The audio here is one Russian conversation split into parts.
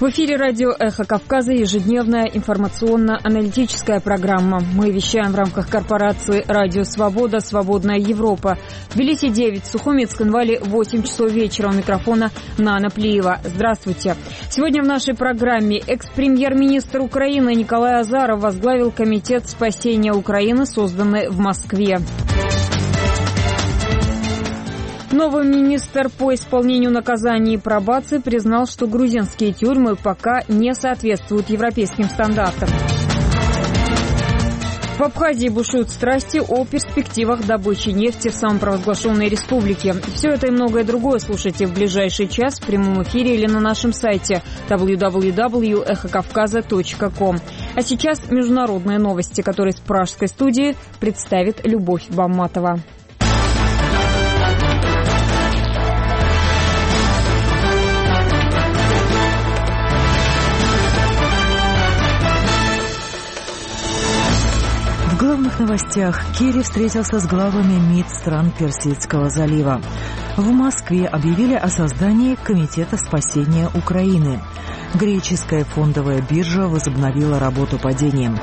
В эфире радио «Эхо Кавказа» ежедневная информационно-аналитическая программа. Мы вещаем в рамках корпорации «Радио Свобода. Свободная Европа». В Тбилиси 9, в Сухуми и Цхинвале 8 часов вечера. У микрофона Нана Плиева. Здравствуйте. Сегодня в нашей программе экс-премьер-министр Украины Николай Азаров возглавил Комитет спасения Украины, созданный в Москве. Новый министр по исполнению наказаний и пробации признал, что грузинские тюрьмы пока не соответствуют европейским стандартам. В Абхазии бушуют страсти о перспективах добычи нефти в самопровозглашенной республике. Все это и многое другое слушайте в ближайший час в прямом эфире или на нашем сайте www.ekhokavkaza.com. А сейчас международные новости, которые с пражской студии представит Любовь Бамматова. В главных новостях Керри встретился с главами МИД стран Персидского залива. В Москве объявили о создании Комитета спасения Украины. Греческая фондовая биржа возобновила работу по деньгам.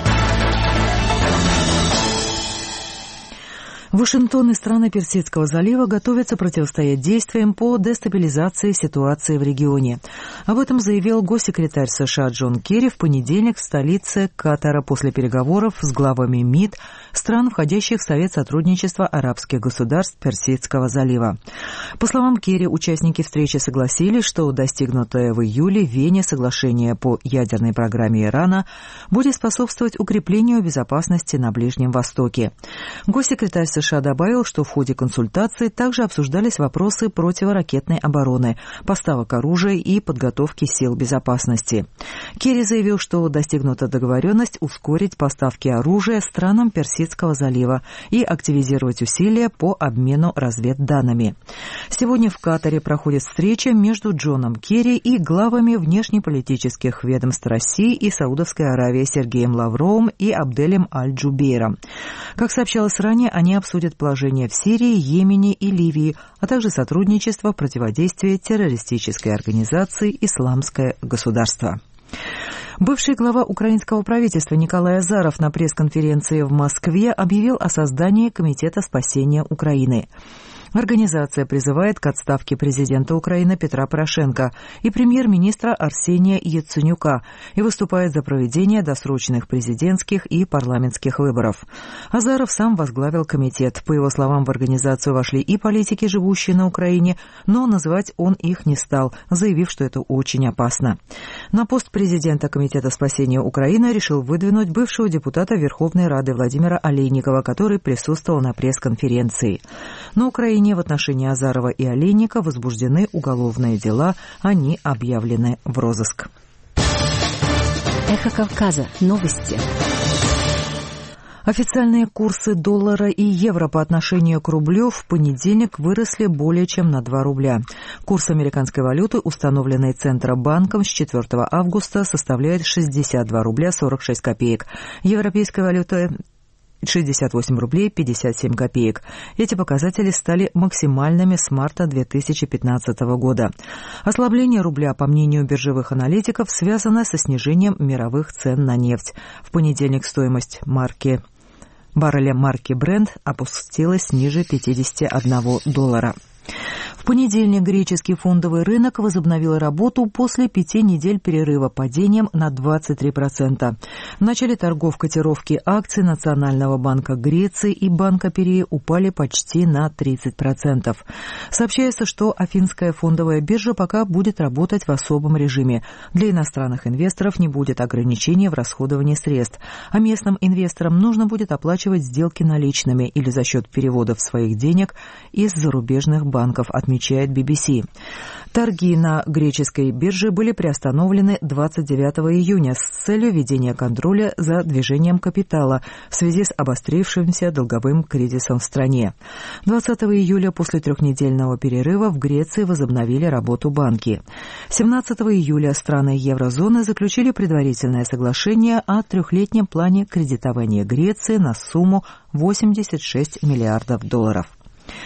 Вашингтон и страны Персидского залива готовятся противостоять действиям по дестабилизации ситуации в регионе. Об этом заявил госсекретарь США Джон Керри в понедельник в столице Катара после переговоров с главами МИД стран, входящих в Совет сотрудничества арабских государств Персидского залива. По словам Керри, участники встречи согласились, что достигнутое в июле в Вене соглашение по ядерной программе Ирана будет способствовать укреплению безопасности на Ближнем Востоке. Госсекретарь США добавил, что в ходе консультаций также обсуждались вопросы противоракетной обороны, поставок оружия и подготовки сил безопасности. Керри заявил, что достигнута договоренность ускорить поставки оружия странам Персидского залива и активизировать усилия по обмену разведданными. Сегодня в Катаре проходит встреча между Джоном Керри и главами внешнеполитических ведомств России и Саудовской Аравии Сергеем Лавровым и Абделем Аль-Джубейром. Как сообщалось ранее, они обсудят положение в Сирии, Йемене и Ливии, а также сотрудничество в противодействии террористической организации «Исламское государство». Бывший глава украинского правительства Николай Азаров на пресс-конференции в Москве объявил о создании Комитета спасения Украины. Организация призывает к отставке президента Украины Петра Порошенко и премьер-министра Арсения Яценюка и выступает за проведение досрочных президентских и парламентских выборов. Азаров сам возглавил комитет. По его словам, в организацию вошли и политики, живущие на Украине, но называть он их не стал, заявив, что это очень опасно. На пост президента Комитета спасения Украины решил выдвинуть бывшего депутата Верховной Рады Владимира Олейникова, который присутствовал на пресс-конференции. На Украине в отношении Азарова и Олейника возбуждены уголовные дела, они объявлены в розыск. Эхо Кавказа. Новости. Официальные курсы доллара и евро по отношению к рублю в понедельник выросли более чем на 2 рубля. Курс американской валюты, установленный Центробанком с 4 августа, составляет 62 рубля 46 копеек. Европейская валюта 68 рублей 57 копеек. Эти показатели стали максимальными с марта 2015 года. Ослабление рубля, по мнению биржевых аналитиков, связано со снижением мировых цен на нефть. В понедельник стоимость барреля марки Brent опустилась ниже $51. В понедельник греческий фондовый рынок возобновил работу после 5 недель перерыва падением на 23%. В начале торгов котировки акций Национального банка Греции и Банка Пирии упали почти на 30%. Сообщается, что Афинская фондовая биржа пока будет работать в особом режиме. Для иностранных инвесторов не будет ограничений в расходовании средств, а местным инвесторам нужно будет оплачивать сделки наличными или за счет переводов своих денег из зарубежных банков, отмечает BBC. Торги на греческой бирже были приостановлены 29 июня с целью ведения контроля за движением капитала в связи с обострившимся долговым кризисом в стране. 20 июля после трехнедельного перерыва в Греции возобновили работу банки. 17 июля страны еврозоны заключили предварительное соглашение о трехлетнем плане кредитования Греции на сумму $86 миллиардов.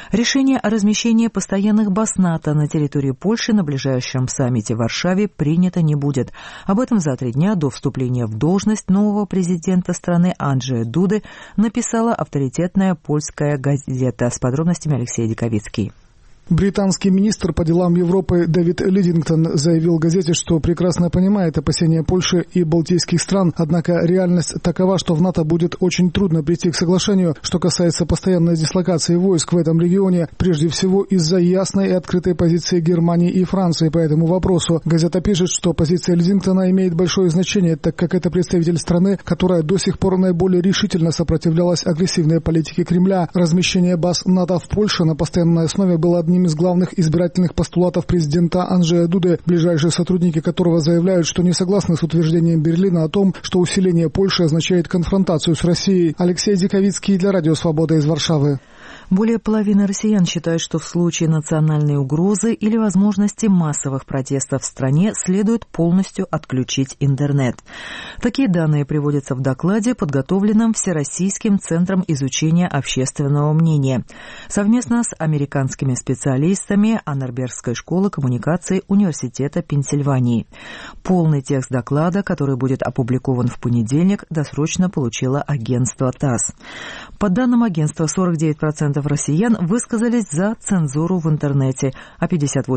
Решение о размещении постоянных баз НАТО на территории Польши на ближайшем саммите в Варшаве принято не будет. Об этом за 3 дня до вступления в должность нового президента страны Анджея Дуды написала авторитетная польская газета. С подробностями Алексей Диковицкий. Британский министр по делам Европы Дэвид Лидингтон заявил газете, что прекрасно понимает опасения Польши и балтийских стран, однако реальность такова, что в НАТО будет очень трудно прийти к соглашению, что касается постоянной дислокации войск в этом регионе, прежде всего из-за ясной и открытой позиции Германии и Франции по этому вопросу. Газета пишет, что позиция Лидингтона имеет большое значение, так как это представитель страны, которая до сих пор наиболее решительно сопротивлялась агрессивной политике Кремля. Размещение баз НАТО в Польше на постоянной основе было одним из главных избирательных постулатов президента Анджея Дуды, ближайшие сотрудники которого заявляют, что не согласны с утверждением Берлина о том, что усиление Польши означает конфронтацию с Россией. Алексей Диковицкий для Радио Свобода из Варшавы. Более половины россиян считают, что в случае национальной угрозы или возможности массовых протестов в стране следует полностью отключить интернет. Такие данные приводятся в докладе, подготовленном Всероссийским центром изучения общественного мнения, совместно с американскими специалистами Аннербергской школы коммуникаций Университета Пенсильвании. Полный текст доклада, который будет опубликован в понедельник, досрочно получило агентство ТАСС. По данным агентства, 49% россиян высказались за цензуру в интернете, а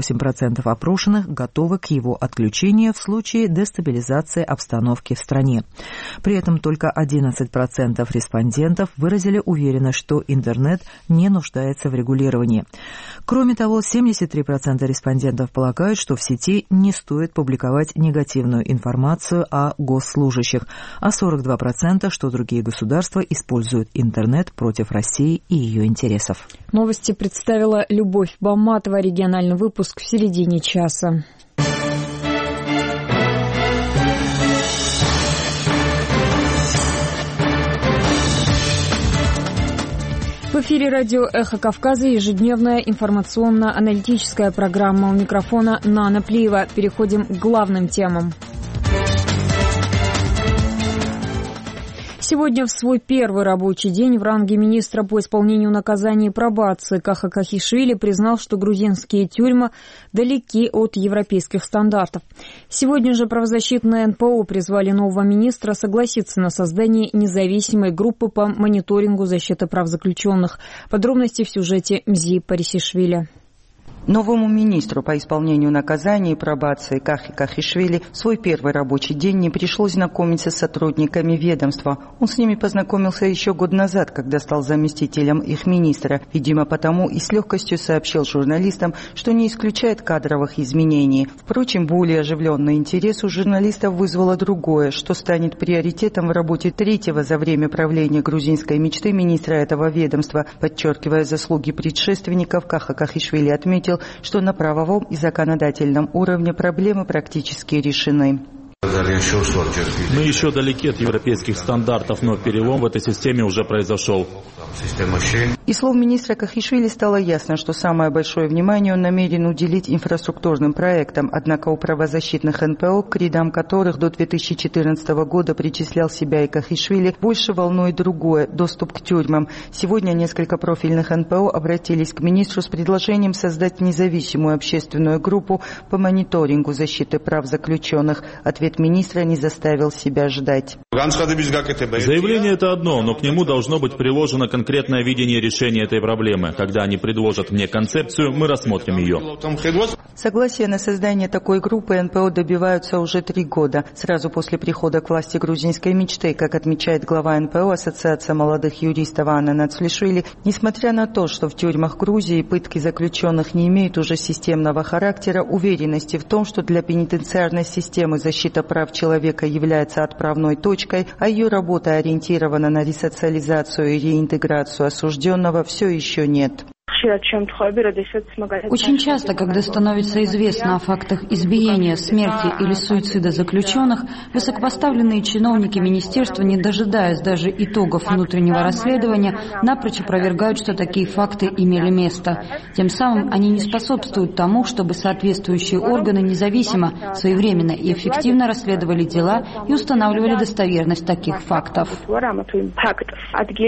58% опрошенных готовы к его отключению в случае дестабилизации обстановки в стране. При этом только 11% респондентов выразили уверенность, что интернет не нуждается в регулировании. Кроме того, 73% респондентов полагают, что в сети не стоит публиковать негативную информацию о госслужащих, а 42%, что другие государства используют интернет против России и ее интересов. Новости представила Любовь Баматова. Региональный выпуск в середине часа. В эфире радио «Эхо Кавказа» ежедневная информационно-аналитическая программа. У микрофона Нана Плиева. Переходим к главным темам. Сегодня в свой первый рабочий день в ранге министра по исполнению наказаний и пробации Каха Кахишвили признал, что грузинские тюрьмы далеки от европейских стандартов. Сегодня же правозащитные НПО призвали нового министра согласиться на создание независимой группы по мониторингу защиты прав заключенных. Подробности в сюжете Мзи Парисишвили. Новому министру по исполнению наказаний и пробации Кахе Кахишвили в свой первый рабочий день не пришлось знакомиться с сотрудниками ведомства. Он с ними познакомился еще год назад, когда стал заместителем их министра. Видимо, потому и с легкостью сообщил журналистам, что не исключает кадровых изменений. Впрочем, более оживленный интерес у журналистов вызвало другое, что станет приоритетом в работе третьего за время правления грузинской мечты министра этого ведомства. Подчеркивая заслуги предшественников, Каха Кахишвили отметил, что на правовом и законодательном уровне проблемы практически решены. Мы еще далеки от европейских стандартов, но перелом в этой системе уже произошел. Из слов министра Кахишвили стало ясно, что самое большое внимание он намерен уделить инфраструктурным проектам, однако у правозащитных НПО, к рядам которых до 2014 года причислял себя и Кахишвили, больше волнует другое – доступ к тюрьмам. Сегодня несколько профильных НПО обратились к министру с предложением создать независимую общественную группу по мониторингу защиты прав заключенных. Ответ министра не заставил себя ждать. Заявление – это одно, но к нему должно быть приложено конкретное видение решения этой проблемы. Когда они предложат мне концепцию, мы рассмотрим ее. Согласие на создание такой группы НПО добиваются уже 3 года. Сразу после прихода к власти грузинской мечты, как отмечает глава НПО Ассоциация молодых юристов Анна Нацлишвили, несмотря на то, что в тюрьмах Грузии пытки заключенных не имеют уже системного характера, уверенности в том, что для пенитенциарной системы защита прав человека является отправной точкой, а ее работа ориентирована на ресоциализацию и реинтеграцию осужденного, все еще нет. Очень часто, когда становится известно о фактах избиения, смерти или суицида заключенных, высокопоставленные чиновники министерства, не дожидаясь даже итогов внутреннего расследования, напрочь опровергают, что такие факты имели место. Тем самым они не способствуют тому, чтобы соответствующие органы независимо, своевременно и эффективно расследовали дела и устанавливали достоверность таких фактов.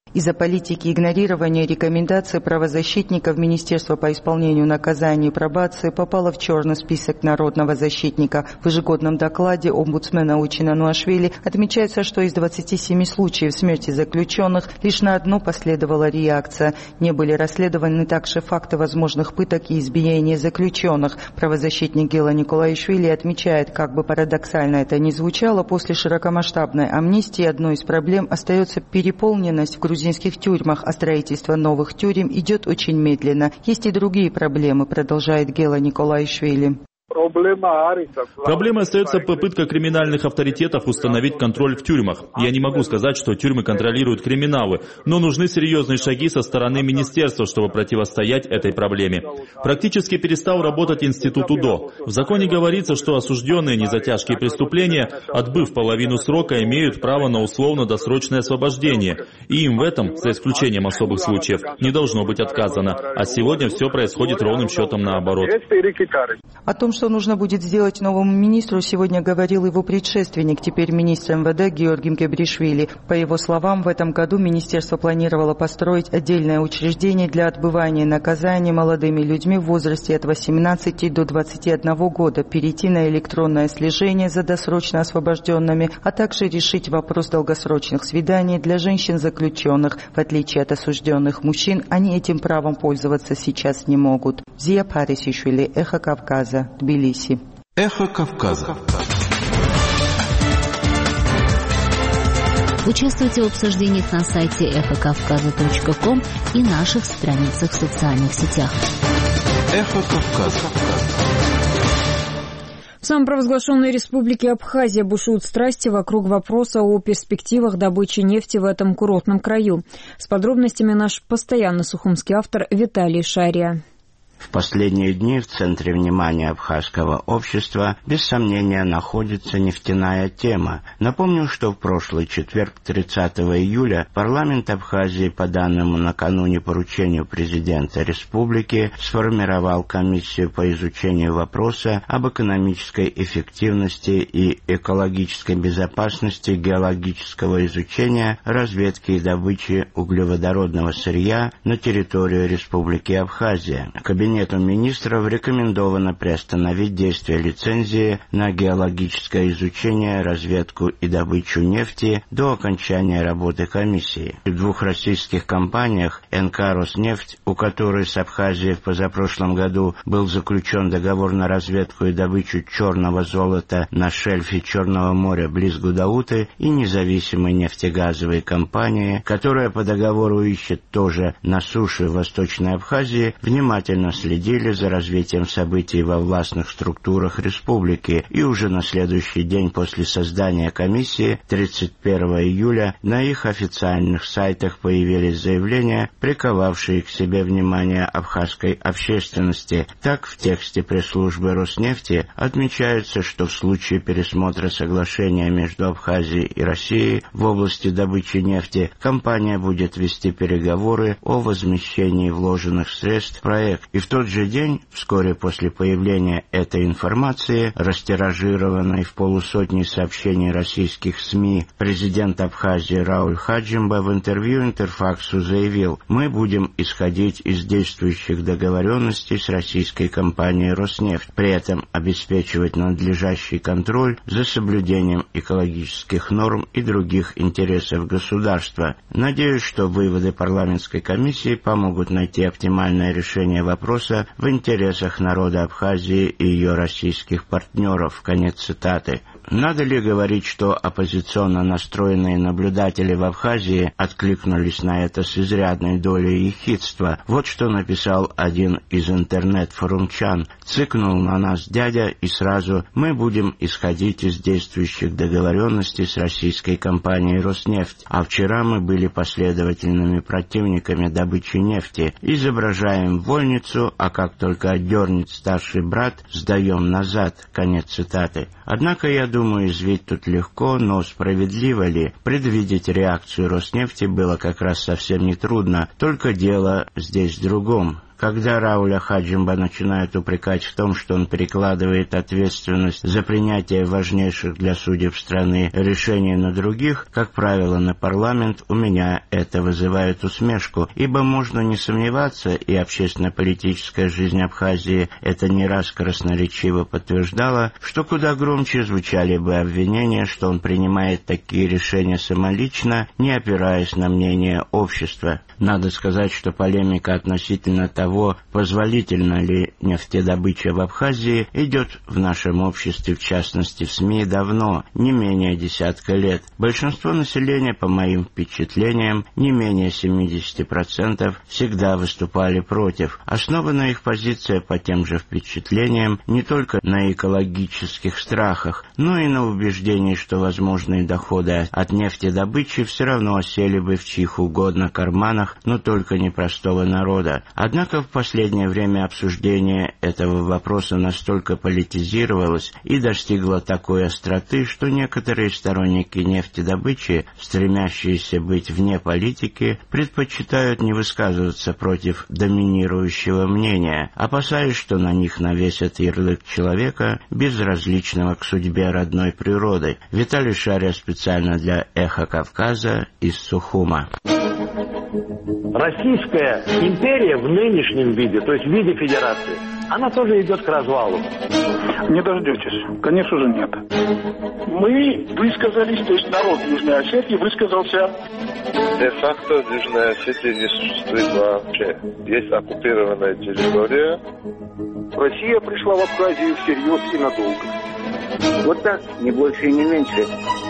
Из-за политики игнорирования рекомендаций правозащитников Министерство по исполнению наказаний и пробации попало в черный список народного защитника. В ежегодном докладе омбудсмена Учина Нуашвили отмечается, что из 27 случаев смерти заключенных лишь на одно последовала реакция. Не были расследованы также факты возможных пыток и избиений заключенных. Правозащитник Гела Николаишвили отмечает, как бы парадоксально это ни звучало, после широкомасштабной амнистии одной из проблем остается переполненность в грузинских тюрьмах, а строительство новых тюрем идет очень медленно. Есть и другие проблемы, продолжает Гела Николаишвили. Проблемой остается попытка криминальных авторитетов установить контроль в тюрьмах. Я не могу сказать, что тюрьмы контролируют криминалы, но нужны серьезные шаги со стороны министерства, чтобы противостоять этой проблеме. Практически перестал работать институт УДО. В законе говорится, что осужденные не за тяжкие преступления, отбыв половину срока, имеют право на условно-досрочное освобождение. И им в этом, за исключением особых случаев, не должно быть отказано. А сегодня все происходит ровным счетом наоборот. О том, что нужно будет сделать новому министру, сегодня говорил его предшественник, теперь министр МВД Георгий Кебришвили. По его словам, в этом году министерство планировало построить отдельное учреждение для отбывания наказаний молодыми людьми в возрасте от 18 до 21 года, перейти на электронное слежение за досрочно освобожденными, а также решить вопрос долгосрочных свиданий для женщин-заключенных. В отличие от осужденных мужчин, они этим правом пользоваться сейчас не могут. Зия Парисишвили, Эхо Кавказа, Тбилиси. Эхо Кавказа. Участвуйте в обсуждениях на сайте эхокавказа.ком и наших страницах в социальных сетях. Эхо Кавказа. В самопровозглашенной республике Абхазия бушуют страсти вокруг вопроса о перспективах добычи нефти в этом курортном краю. С подробностями наш постоянный сухумский автор Виталий Шария. В последние дни в центре внимания абхазского общества без сомнения находится нефтяная тема. Напомню, что в прошлый четверг, 30 июля, парламент Абхазии по данному накануне поручению президента республики сформировал комиссию по изучению вопроса об экономической эффективности и экологической безопасности геологического изучения, разведки и добычи углеводородного сырья на территорию республики Абхазия. Кабинету министров рекомендовано приостановить действие лицензии на геологическое изучение, разведку и добычу нефти до окончания работы комиссии. В двух российских компаниях НК «Роснефть», у которой с Абхазией в позапрошлом году был заключен договор на разведку и добычу черного золота на шельфе Черного моря близ Гудауты, и независимой нефтегазовой компании, которая по договору ищет тоже на суше в Восточной Абхазии, внимательно следили за развитием событий во властных структурах республики, и уже на следующий день после создания комиссии, 31 июля, на их официальных сайтах появились заявления, приковавшие к себе внимание абхазской общественности. Так, в тексте пресс-службы Роснефти отмечается, что в случае пересмотра соглашения между Абхазией и Россией в области добычи нефти компания будет вести переговоры о возмещении вложенных средств в проект. И в тот же день, вскоре после появления этой информации, растиражированной в полусотни сообщений российских СМИ, президент Абхазии Рауль Хаджимба в интервью Интерфаксу заявил: «Мы будем исходить из действующих договоренностей с российской компанией «Роснефть», при этом обеспечивать надлежащий контроль за соблюдением экологических норм и других интересов государства. Надеюсь, что выводы парламентской комиссии помогут найти оптимальное решение вопроса в интересах народа Абхазии и ее российских партнеров». Конец цитаты. Надо ли говорить, что оппозиционно настроенные наблюдатели в Абхазии откликнулись на это с изрядной долей ехидства? Вот что написал один из интернет-форумчан. «Цыкнул на нас дядя, и сразу: мы будем исходить из действующих договоренностей с российской компанией «Роснефть». А вчера мы были последовательными противниками добычи нефти. Изображаем вольницу, а как только отдернет старший брат, сдаем назад». Конец цитаты. Однако, я думаю, извить тут легко, но справедливо ли? Предвидеть реакцию Роснефти было как раз совсем нетрудно, только дело здесь в другом. Когда Рауля Хаджимба начинают упрекать в том, что он перекладывает ответственность за принятие важнейших для судеб страны решений на других, как правило, на парламент, у меня это вызывает усмешку, ибо можно не сомневаться, и общественно-политическая жизнь Абхазии это не раз красноречиво подтверждала, что куда громче звучали бы обвинения, что он принимает такие решения самолично, не опираясь на мнение общества. Надо сказать, что полемика относительно того, позволительна ли нефтедобыча в Абхазии, идет в нашем обществе, в частности в СМИ, давно, не менее 10 лет. Большинство населения, по моим впечатлениям, не менее 70%, всегда выступали против. Основана их позиция по тем же впечатлениям не только на экологических страхах, но и на убеждении, что возможные доходы от нефтедобычи все равно осели бы в чьих угодно карманах, но только не простого народа. Однако в последнее время обсуждение этого вопроса настолько политизировалось и достигло такой остроты, что некоторые сторонники нефтедобычи, стремящиеся быть вне политики, предпочитают не высказываться против доминирующего мнения, опасаясь, что на них навесят ярлык человека, безразличного к судьбе родной природы. Виталий Шария специально для «Эхо Кавказа» из Сухума. Российская империя в нынешнем виде, то есть в виде федерации, она тоже идет к развалу. Не дождетесь. Конечно же, нет. Мы высказались, то есть народ Южной Осетии высказался. Де-факто Южная Осетия не существует вообще. Есть оккупированная территория. Россия пришла в Абхазию всерьез и надолго. Вот так, не больше и не меньше.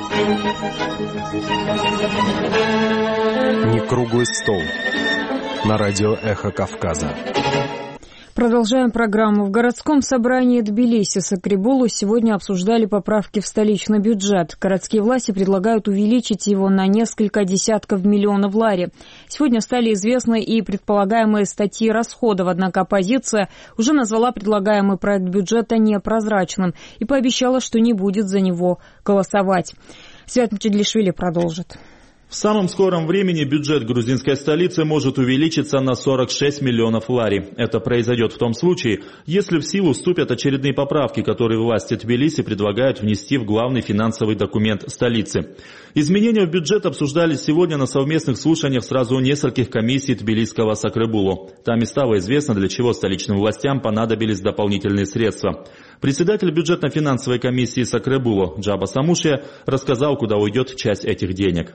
Не круглый стол. На радио «Эхо Кавказа». Продолжаем программу. В городском собрании Тбилиси Сакрибулу сегодня обсуждали поправки в столичный бюджет. Городские власти предлагают увеличить его на несколько десятков миллионов лари. Сегодня стали известны и предполагаемые статьи расходов, однако оппозиция уже назвала предлагаемый проект бюджета непрозрачным и пообещала, что не будет за него голосовать. Свят Мчедлишвили продолжит. В самом скором времени бюджет грузинской столицы может увеличиться на 46 миллионов лари. Это произойдет в том случае, если в силу вступят очередные поправки, которые власти Тбилиси предлагают внести в главный финансовый документ столицы. Изменения в бюджет обсуждались сегодня на совместных слушаниях сразу у нескольких комиссий тбилисского Сакрыбулу. Там и стало известно, для чего столичным властям понадобились дополнительные средства. Председатель бюджетно-финансовой комиссии Сакрыбулу Джаба Самушия рассказал, куда уйдет часть этих денег.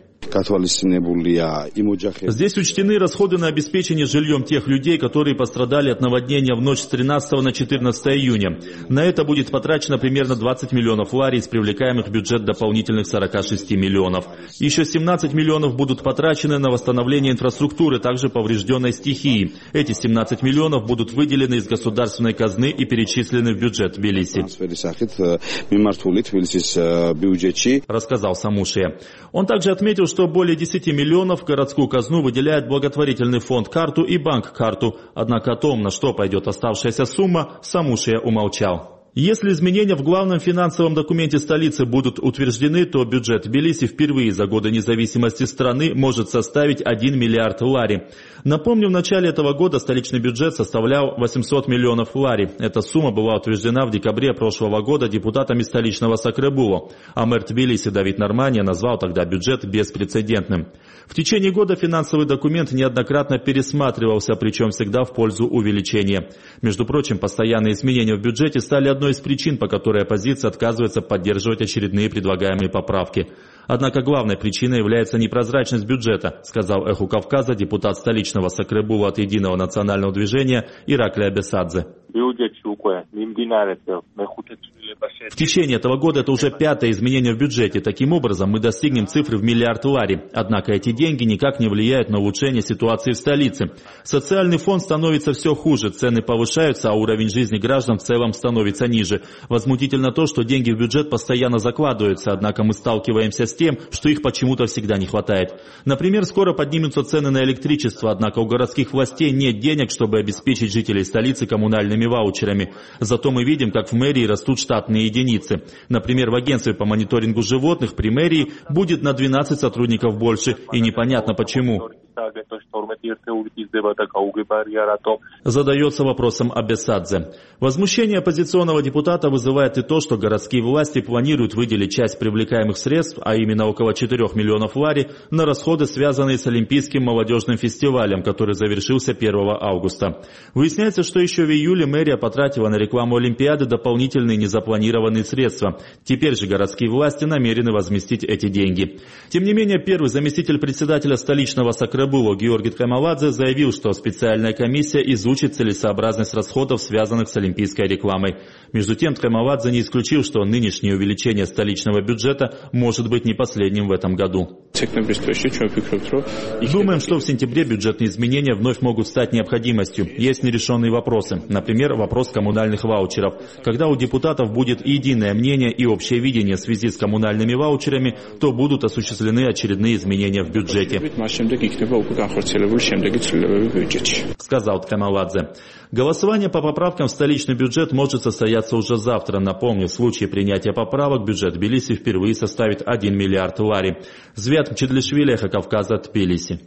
Здесь учтены расходы на обеспечение жильем тех людей, которые пострадали от наводнения в ночь с 13 на 14 июня. На это будет потрачено примерно 20 миллионов лари из привлекаемых в бюджет дополнительных 46 миллионов. Еще 17 миллионов будут потрачены на восстановление инфраструктуры, также поврежденной стихией. Эти 17 миллионов будут выделены из государственной казны и перечислены в бюджет Тбилиси, рассказал Самушия. Он также отметил, что более 10 миллионов в городскую казну выделяет благотворительный фонд «Карту» и банк «Карту». Однако о том, на что пойдет оставшаяся сумма, Самушия умолчал. Если изменения в главном финансовом документе столицы будут утверждены, то бюджет Тбилиси впервые за годы независимости страны может составить 1 миллиард лари. Напомню, в начале этого года столичный бюджет составлял 800 миллионов лари. Эта сумма была утверждена в декабре прошлого года депутатами столичного Сакрыбулу, а мэр Тбилиси Давид Нормания назвал тогда бюджет беспрецедентным. В течение года финансовый документ неоднократно пересматривался, причем всегда в пользу увеличения. Между прочим, постоянные изменения в бюджете стали одной из причин, по которой оппозиция отказывается поддерживать очередные предлагаемые поправки. Однако главной причиной является непрозрачность бюджета, сказал «Эху Кавказа» депутат столичного Сакрыбула от Единого национального движения Ираклий Абесадзе. В течение этого года это уже 5-е изменение в бюджете. Таким образом, мы достигнем цифры в миллиард лари. Однако эти деньги никак не влияют на улучшение ситуации в столице. Социальный фонд становится все хуже, цены повышаются, а уровень жизни граждан в целом становится ниже. Возмутительно то, что деньги в бюджет постоянно закладываются, однако мы сталкиваемся с тем, что их почему-то всегда не хватает. Например, скоро поднимутся цены на электричество, однако у городских властей нет денег, чтобы обеспечить жителей столицы коммунальными ваучерами. Зато мы видим, как в мэрии растут штатные единицы. Например, в агентстве по мониторингу животных при мэрии будет на 12 сотрудников больше, и непонятно почему. Задается вопросом Абесадзе. Возмущение оппозиционного депутата вызывает и то, что городские власти планируют выделить часть привлекаемых средств, а именно около 4 миллионов лари, на расходы, связанные с Олимпийским молодежным фестивалем, который завершился 1 августа. Выясняется, что еще в июле мэрия потратила на рекламу Олимпиады дополнительные незапланированные средства. Теперь же городские власти намерены возместить эти деньги. Тем не менее, первый заместитель председателя столичного Сакрабуло Георгий Ткамаладзе заявил, что специальная комиссия изучит целесообразность расходов, связанных с олимпийской рекламой. Между тем, Ткамаладзе не исключил, что нынешнее увеличение столичного бюджета может быть не последним в этом году. Думаем, что в сентябре бюджетные изменения вновь могут стать необходимостью. Есть нерешенные вопросы. Например, вопрос коммунальных ваучеров. Когда у депутатов будет единое мнение и общее видение в связи с коммунальными ваучерами, то будут осуществлены очередные изменения в бюджете, сказал Ткамаладзе. Голосование по поправкам в столичный бюджет может состояться уже завтра. Напомню, в случае принятия поправок бюджет Тбилиси впервые составит 1 миллиард лари. Звят Мчедлишвили, Эхо Кавказа, Тбилиси.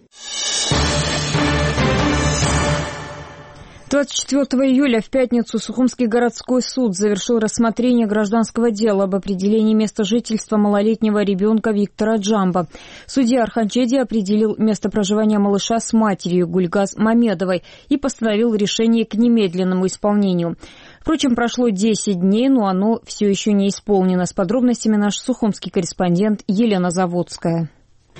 24 июля в пятницу Сухумский городской суд завершил рассмотрение гражданского дела об определении места жительства малолетнего ребенка Виктора Джамба. Судья Орханчеди определил место проживания малыша с матерью Гульгаз Мамедовой и постановил решение к немедленному исполнению. Впрочем, прошло 10 дней, но оно все еще не исполнено. С подробностями наш сухумский корреспондент Елена Заводская.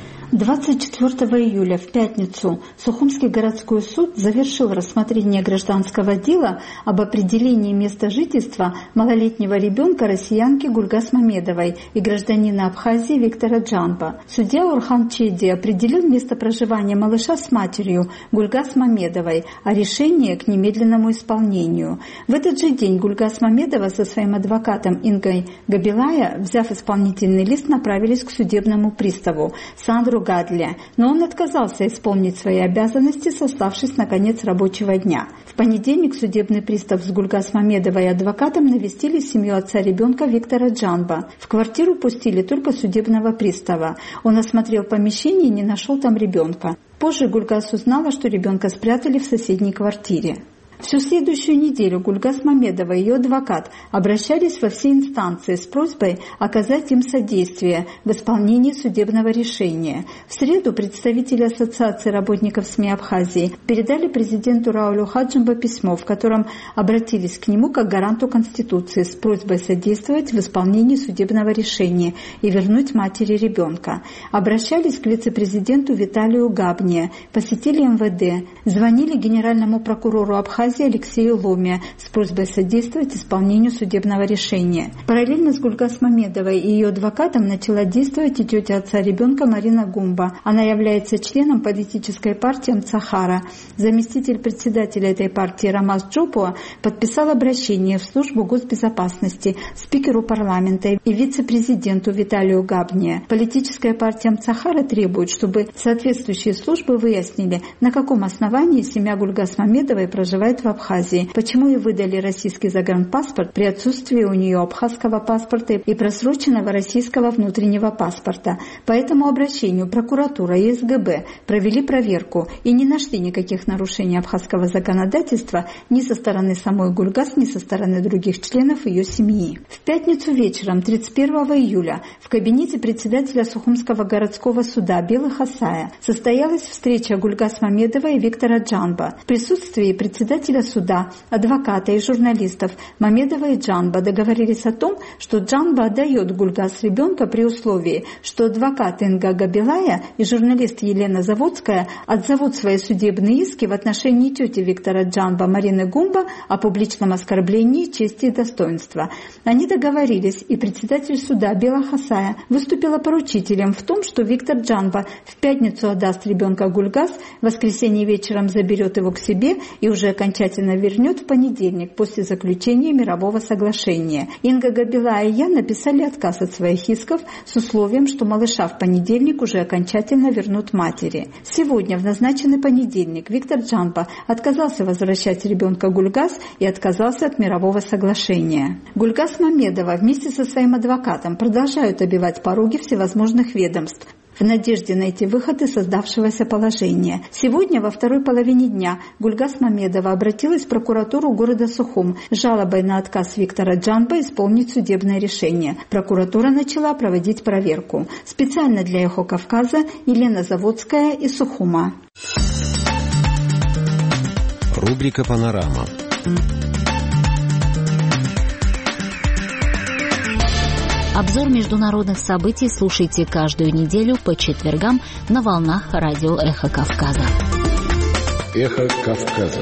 24 июля в пятницу Сухумский городской суд завершил рассмотрение гражданского дела об определении места жительства малолетнего ребенка россиянки Гульгаз Мамедовой и гражданина Абхазии Виктора Джамба. Судья Орхан Чеди определил место проживания малыша с матерью Гульгаз Мамедовой, а решение к немедленному исполнению. В этот же день Гульгаз Мамедова со своим адвокатом Ингой Габилая, взяв исполнительный лист, направились к судебному приставу Сандру Гадля, но он отказался исполнить свои обязанности, сославшись на конец рабочего дня. В понедельник судебный пристав с Гульгаз Мамедовой и адвокатом навестили семью отца ребенка Виктора Джамба. В квартиру пустили только судебного пристава. Он осмотрел помещение и не нашел там ребенка. Позже Гульгаз узнала, что ребенка спрятали в соседней квартире. Всю следующую неделю Гульгаз Мамедова и ее адвокат обращались во все инстанции с просьбой оказать им содействие в исполнении судебного решения. В среду представители Ассоциации работников СМИ Абхазии передали президенту Раулю Хаджимба письмо, в котором обратились к нему как гаранту Конституции с просьбой содействовать в исполнении судебного решения и вернуть матери ребенка. Обращались к вице-президенту Виталию Габне, посетили МВД, звонили генеральному прокурору Абхазии Алексею Ломе с просьбой содействовать исполнению судебного решения. Параллельно с Гульгаз Мамедовой и ее адвокатом начала действовать и тетя отца ребенка Марина Гумба. Она является членом политической партии Мцахара. Заместитель председателя этой партии Рамаз Джопуа подписал обращение в службу госбезопасности, спикеру парламента и вице-президенту Виталию Габне. Политическая партия Мцахара требует, чтобы соответствующие службы выяснили, на каком основании семья Гульгаз Мамедовой проживает в Абхазии, почему ей выдали российский загранпаспорт при отсутствии у нее абхазского паспорта и просроченного российского внутреннего паспорта. По этому обращению прокуратура и СГБ провели проверку и не нашли никаких нарушений абхазского законодательства ни со стороны самой Гульгаз, ни со стороны других членов ее семьи. В пятницу вечером 31 июля в кабинете председателя Сухумского городского суда Белы Хасая состоялась встреча Гульгаз Мамедовой и Виктора Джамба. В присутствии председателя суда, адвоката и журналистов Мамедова и Джамба договорились о том, что Джамба отдает Гульгаз ребенка при условии, что адвокат Инга Габилая и журналист Елена Заводская отзовут свои судебные иски в отношении тети Виктора Джамба Марины Гумба о публичном оскорблении чести и достоинства. Они договорились, и председатель суда Бела Хасая выступила поручителем в том, что Виктор Джамба в пятницу отдаст ребенка Гульгаз, в воскресенье вечером заберет его к себе и уже окончательно вернет в понедельник после заключения мирового соглашения. Инга Габила и я написали отказ от своих исков с условием, что малыша в понедельник уже окончательно вернут матери. Сегодня, в назначенный понедельник, Виктор Джамба отказался возвращать ребенка Гульгаз и отказался от мирового соглашения. Гульгаз Мамедова вместе со своим адвокатом продолжают обивать пороги всевозможных ведомств. в надежде найти выход из создавшегося положения. Сегодня во второй половине дня Гульгас Мамедова обратилась в прокуратуру города Сухум с жалобой на отказ Виктора Джанба исполнить судебное решение. Прокуратура начала проводить проверку. Специально для «Эхо Кавказа» Елена Заводская из Сухума. Рубрика «Панорама». Обзор международных событий слушайте каждую неделю по четвергам на волнах радио «Эхо Кавказа». «Эхо Кавказа».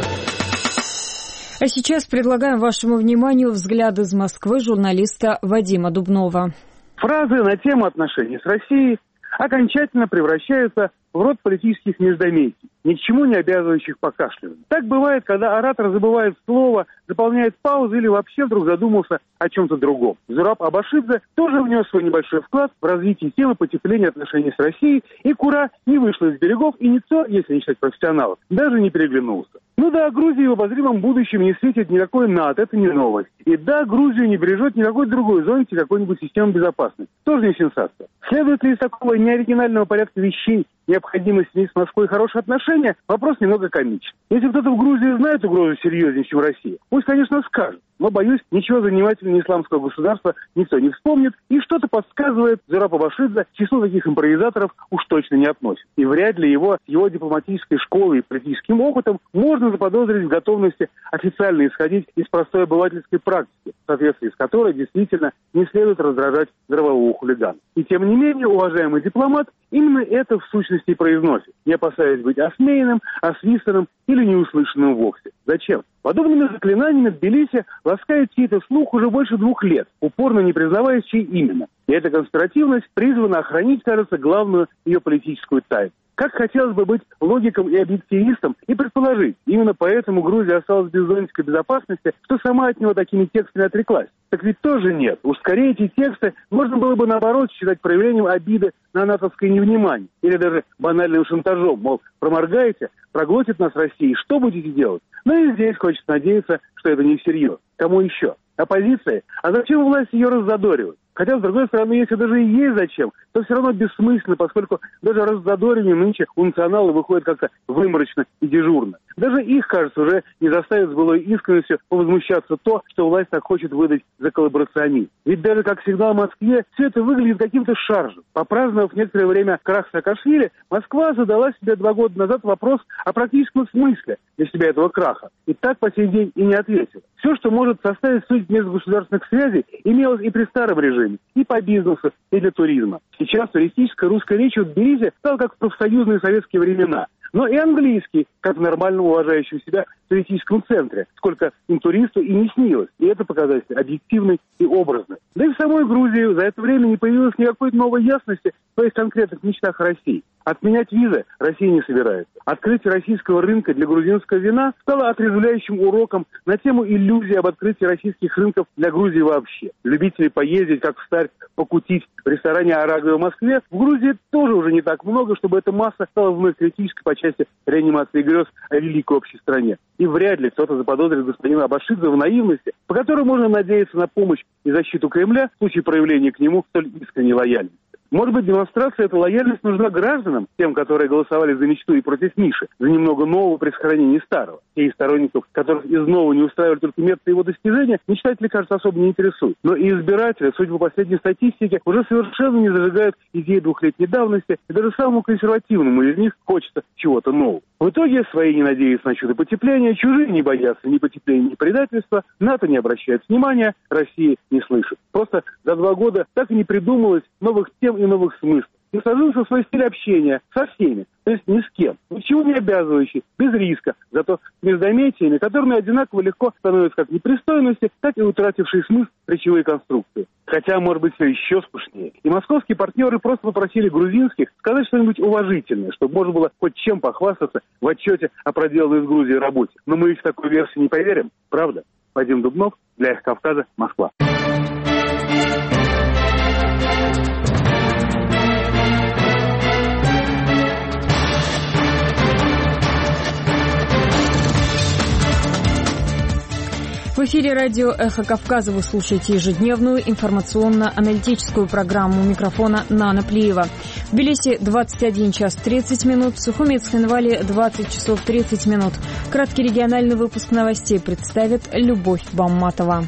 А сейчас предлагаем вашему вниманию взгляд из Москвы журналиста Вадима Дубнова. Фразы на тему отношений с Россией окончательно превращаются в род политических междометий, ни к чему не обязывающих покашливать. Так бывает, когда оратор забывает слово, заполняет паузы или вообще вдруг задумался о чем-то другом. Зураб Абашидзе тоже внес свой небольшой вклад в развитие темы потепления отношений с Россией, и Кура не вышла из берегов, и никто, если не считать профессионалов, даже не переглянулся. Ну да, Грузии в обозримом будущем не светит никакой НАТО, это не новость. И да, Грузию не бережет никакой другой зонтик какой-нибудь системы безопасности. Тоже не сенсация. Следует ли из такого неоригинального порядка вещей необходимость иметь с Москвой хорошие отношения? Вопрос немного комичный. Если кто-то в Грузии знает угрозу серьезнее, чем Россия, пусть, конечно, скажет. Но, боюсь, ничего занимательнее исламского государства никто не вспомнит, и что-то подсказывает Зураб Абашидзе, к числу таких импровизаторов уж точно не относит. И вряд ли его дипломатической школой и политическим опытом можно заподозрить в готовности официально исходить из простой обывательской практики, в соответствии с которой действительно не следует раздражать здравого хулигана. И тем не менее, уважаемый дипломат именно это в сущности и произносит, не опасаясь быть осмеянным, освистанным или неуслышанным вовсе. Зачем? Подобными заклинаниями Тбилиси ласкает чей-то слух уже больше 2 лет, упорно не признаваясь, чей именно. И эта конспиративность призвана охранить, кажется, главную ее политическую тайну. Как хотелось бы быть логиком и объективистом и предположить, именно поэтому Грузия осталась без зонтика безопасности, что сама от него такими текстами отреклась. Так ведь тоже нет. Уж скорее эти тексты можно было бы наоборот считать проявлением обиды на натовское невнимание или даже банальным шантажом, мол, проморгаете, проглотит нас Россия, что будете делать? Но и здесь хочется надеяться, что это не всерьез. Кому еще? Оппозиции? А зачем власть ее раззадоривать? Хотя, с другой стороны, если даже и есть зачем, то все равно бессмысленно, поскольку даже раззадоривание нынче у национала выходит как-то выморочно и дежурно. Даже их, кажется, уже не заставит с былой искренностью повозмущаться то, что власть так хочет выдать за коллаборационизм. Ведь даже как сигнал Москве, все это выглядит каким-то шаржем. Попраздновав некоторое время крах Саакашвили, Москва задала себе 2 года назад вопрос о практическом смысле для себя этого краха. И так по сей день и не ответила. Все, что может составить суть межгосударственных связей, имелось и при старом режиме, и по бизнесу, и для туризма. Сейчас туристическая русская речь в Тбилиси стала как в профсоюзные советские времена. Но и английский, как в нормально уважающем себя туристическом центре, сколько им туристу и не снилось. И это показатель объективный и образный. Да и в самой Грузии за это время не появилось никакой новой ясности в своих конкретных мечтах России. Отменять визы Россия не собирается. Открытие российского рынка для грузинского вина стало отрезвляющим уроком на тему иллюзии об открытии российских рынков для Грузии вообще. Любителей поездить, как встарь, покутить в ресторане «Арагви» в Москве в Грузии тоже уже не так много, чтобы эта масса стала вновь критической по части реанимации грез о великой общей стране. И вряд ли кто-то заподозрит господина Абашидзе в наивности, по которой можно надеяться на помощь и защиту Кремля в случае проявления к нему столь искренней лояльности. Может быть, демонстрация этой лояльности нужна гражданам, тем, которые голосовали за мечту и против Миши, за немного нового при сохранении старого. И сторонников, которых из нового не устраивали только методы его достижения, мечтатели, кажется, особо не интересуют. Но и избиратели, судя по последней статистике, уже совершенно не зажигают идеи 2-летней давности, и даже самому консервативному из них хочется чего-то нового. В итоге свои не надеются на чудо потепления, чужие не боятся ни потепления, ни предательства, НАТО не обращает внимания, Россия не слышит. Просто за 2 года так и не придумалось новых тем и новых смыслов. И сложился свой стиль общения со всеми, то есть ни с кем, ничего не обязывающий, без риска, зато с междометиями, которыми одинаково легко становятся как непристойности, так и утратившие смысл речевые конструкции. Хотя, может быть, все еще скучнее. И московские партнеры просто попросили грузинских сказать что-нибудь уважительное, чтобы можно было хоть чем похвастаться в отчете о проделанной в Грузии работе. Но мы ведь в такой версии не поверим, правда? Вадим Дубнов, для «Эхо Кавказа», Москва. В эфире радио «Эхо Кавказа». Вы слушаете ежедневную информационно-аналитическую программу. У микрофона Нана Плиева. В Тбилиси 21 час 30 минут, в Сухуми и Цхинвале 20 часов 30 минут. Краткий региональный выпуск новостей представит Любовь Бамматова.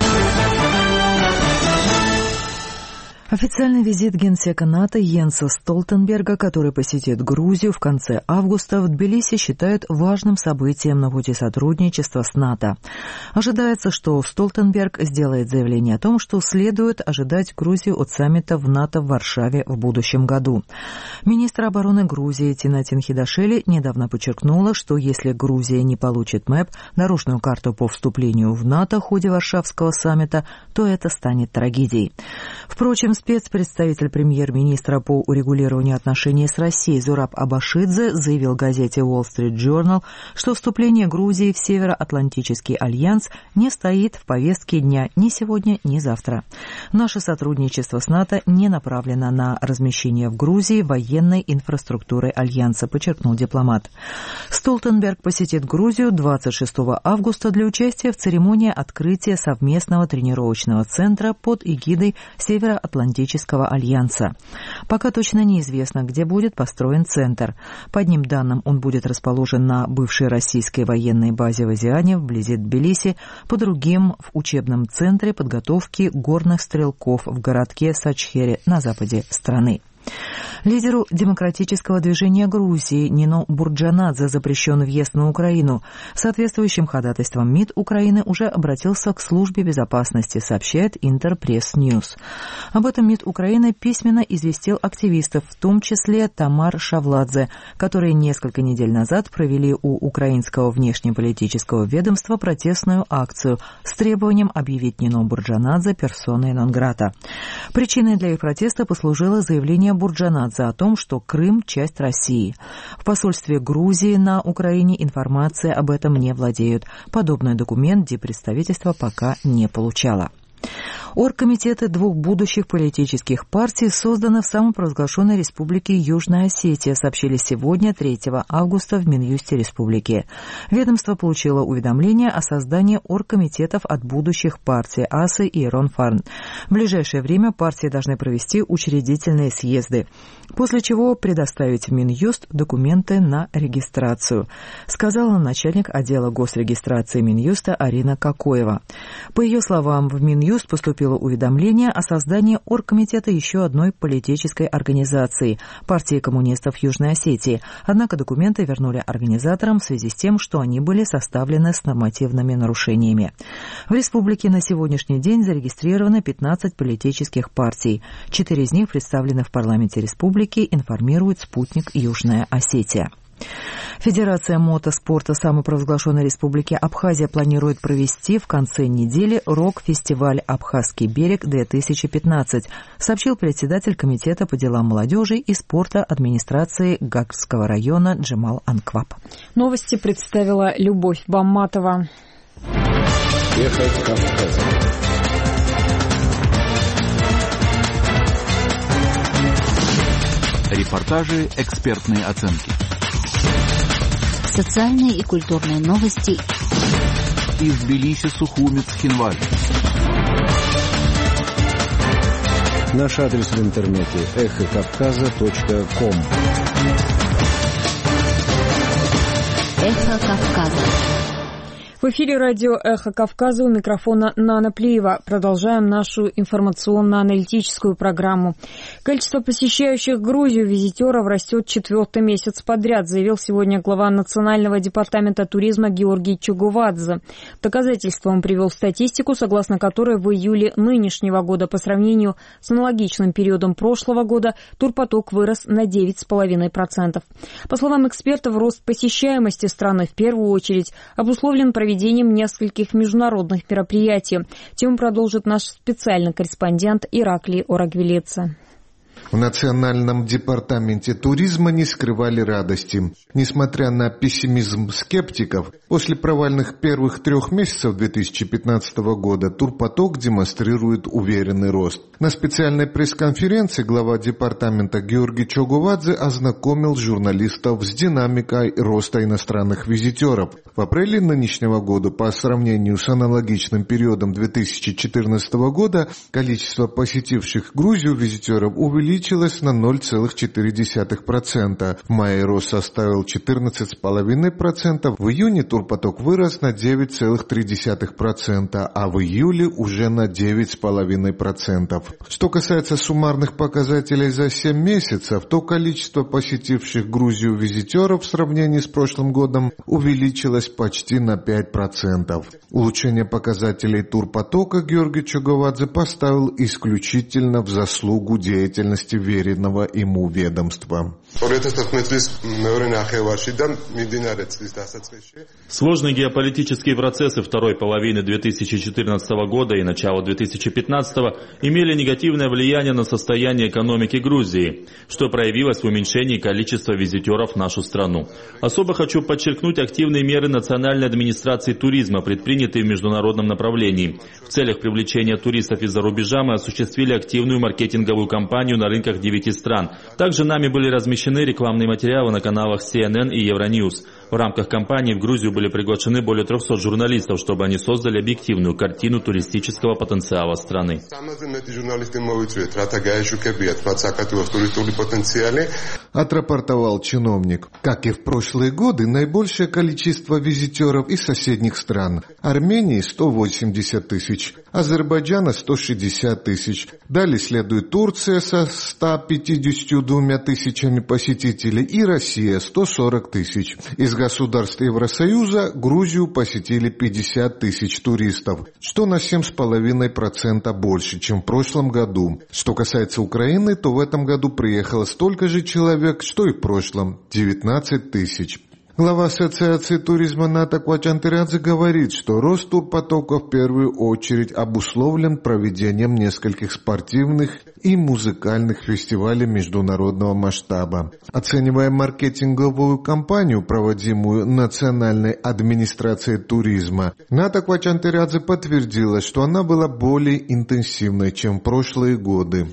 Официальный визит генсека НАТО Йенса Столтенберга, который посетит Грузию в конце августа, в Тбилиси считают важным событием на пути сотрудничества с НАТО. Ожидается, что Столтенберг сделает заявление о том, что следует ожидать Грузию от саммита в НАТО в Варшаве в будущем году. Министр обороны Грузии Тина Тинхидашвили недавно подчеркнула, что если Грузия не получит МЭП, дорожную карту по вступлению в НАТО в ходе Варшавского саммита, то это станет трагедией. Впрочем, спецпредставитель премьер-министра по урегулированию отношений с Россией Зураб Абашидзе заявил газете Wall Street Journal, что вступление Грузии в Североатлантический альянс не стоит в повестке дня ни сегодня, ни завтра. Наше сотрудничество с НАТО не направлено на размещение в Грузии военной инфраструктуры альянса, подчеркнул дипломат. Столтенберг посетит Грузию 26 августа для участия в церемонии открытия совместного тренировочного центра под эгидой Североатлантического альянса. Пока точно неизвестно, где будет построен центр. По одним данным, он будет расположен на бывшей российской военной базе в Азиане, вблизи Тбилиси, по другим — в учебном центре подготовки горных стрелков в городке Сачхере на западе страны. Лидеру демократического движения Грузии Нино Бурджанадзе запрещен въезд на Украину. Соответствующим ходатайством МИД Украины уже обратился к службе безопасности, сообщает Интерпресс-Ньюс. Об этом МИД Украины письменно известил активистов, в том числе Тамар Шавладзе, которые несколько недель назад провели у украинского внешнеполитического ведомства протестную акцию с требованием объявить Нино Бурджанадзе персоной нон-грата. Причиной для их протеста послужило заявление Бурджанадзе о том, что Крым – часть России. В посольстве Грузии на Украине информация об этом не владеют. Подобный документ диппредставительство пока не получало. Оргкомитеты двух будущих политических партий созданы в самопровозглашенной республике Южная Осетия, сообщили сегодня, 3 августа, в Минюсте республики. Ведомство получило уведомление о создании оргкомитетов от будущих партий АСы и Ронфарн. В ближайшее время партии должны провести учредительные съезды, после чего предоставить в Минюст документы на регистрацию, сказала начальник отдела госрегистрации Минюста Арина Кокоева. По ее словам, в Минюст поступило уведомление о создании оргкомитета еще одной политической организации – партии коммунистов Южной Осетии, однако документы вернули организаторам в связи с тем, что они были составлены с нормативными нарушениями. В республике на сегодняшний день зарегистрировано 15 политических партий. 4 из них представлены в парламенте республики, информирует спутник Южная Осетия. Федерация мотоспорта самопровозглашенной республики Абхазия планирует провести в конце недели рок-фестиваль «Абхазский берег-2015», сообщил председатель комитета по делам молодежи и спорта администрации Гагского района Джемал Анкваб. Новости представила Любовь Бамматова. Эхо Кавказа. Репортажи, экспертные оценки. Социальные и культурные новости из Тбилиси, Сухуми, Цхинвали. Наш адрес в интернете эхокавказа.ком. Эхо Кавказа. В эфире радио «Эхо Кавказа», у микрофона Нана Плиева. Продолжаем нашу информационно-аналитическую программу. Количество посещающих Грузию визитеров растет 4-й месяц подряд, заявил сегодня глава Национального департамента туризма Георгий Чугувадзе. Доказательством он привел статистику, согласно которой в июле нынешнего года по сравнению с аналогичным периодом прошлого года турпоток вырос на 9,5%. По словам экспертов, рост посещаемости страны в первую очередь обусловлен проведением нескольких международных мероприятий. Тему продолжит наш специальный корреспондент Ираклий Орагвилица. В Национальном департаменте туризма не скрывали радости. Несмотря на пессимизм скептиков, после провальных первых 3 месяцев 2015 года турпоток демонстрирует уверенный рост. На специальной пресс-конференции глава департамента Георгий Чогувадзе ознакомил журналистов с динамикой роста иностранных визитеров. В апреле нынешнего года, по сравнению с аналогичным периодом 2014 года, количество посетивших Грузию визитеров увеличилось на 0,4%. В мае рост составил 14,5%, в июне турпоток вырос на 9,3%, а в июле уже на 9,5%. Что касается суммарных показателей за 7 месяцев, то количество посетивших Грузию визитеров в сравнении с прошлым годом увеличилось почти на 5%. Улучшение показателей турпотока Георгий Чогувадзе поставил исключительно в заслугу деятельности веренного ему ведомства. Сложные геополитические процессы второй половины 2014 года и начала 2015 имели негативное влияние на состояние экономики Грузии, что проявилось в уменьшении количества визитеров в нашу страну. Особо хочу подчеркнуть активные меры Национальной администрации туризма, предпринятые в международном направлении. В целях привлечения туристов из-за рубежа мы осуществили активную маркетинговую кампанию на рынках 9 стран. Также нами были размещены рекламные материалы на каналах CNN и Euronews. В рамках кампании в Грузию были приглашены более 300 журналистов, чтобы они создали объективную картину туристического потенциала страны. Отрапортовал чиновник. Как и в прошлые годы, наибольшее количество визитеров из соседних стран. Армении 180 тысяч, Азербайджана 160 тысяч. Далее следует Турция со 152 тысячами посетителей и Россия 140 тысяч. Из государств Евросоюза Грузию посетили 50 тысяч туристов, что на 7,5% больше, чем в прошлом году. Что касается Украины, то в этом году приехало столько же человек, что и в прошлом – 19 тысяч. Глава Ассоциации туризма Ната Квачантерадзе говорит, что рост турпотока в первую очередь обусловлен проведением нескольких спортивных и музыкальных фестивалей международного масштаба. Оценивая маркетинговую кампанию, проводимую Национальной администрацией туризма, Ната Квачантерадзе подтвердила, что она была более интенсивной, чем в прошлые годы.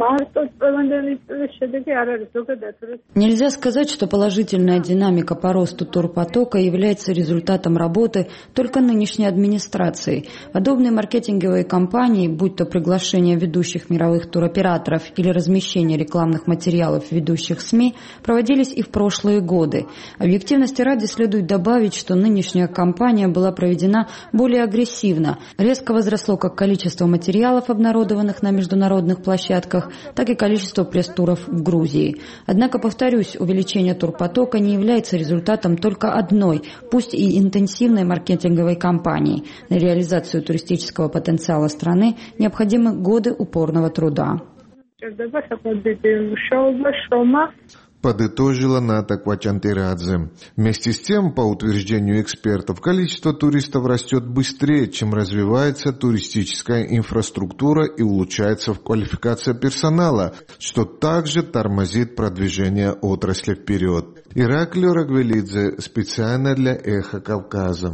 Нельзя сказать, что положительная динамика по росту турпотока является результатом работы только нынешней администрации. Подобные маркетинговые кампании, будь то приглашение ведущих мировых туроператоров или размещение рекламных материалов в ведущих СМИ, проводились и в прошлые годы. Объективности ради следует добавить, что нынешняя кампания была проведена более агрессивно. Резко возросло как количество материалов, обнародованных на международных площадках, так и количество пресс-туров в Грузии. Однако, повторюсь, увеличение турпотока не является результатом только одной, пусть и интенсивной маркетинговой кампании. На реализацию туристического потенциала страны необходимы годы упорного труда. Подытожила Ната Квачантерадзе. Вместе с тем, по утверждению экспертов, количество туристов растет быстрее, чем развивается туристическая инфраструктура и улучшается квалификация персонала, что также тормозит продвижение отрасли вперед. Ираклий Рагвелидзе, специально для «Эхо Кавказа».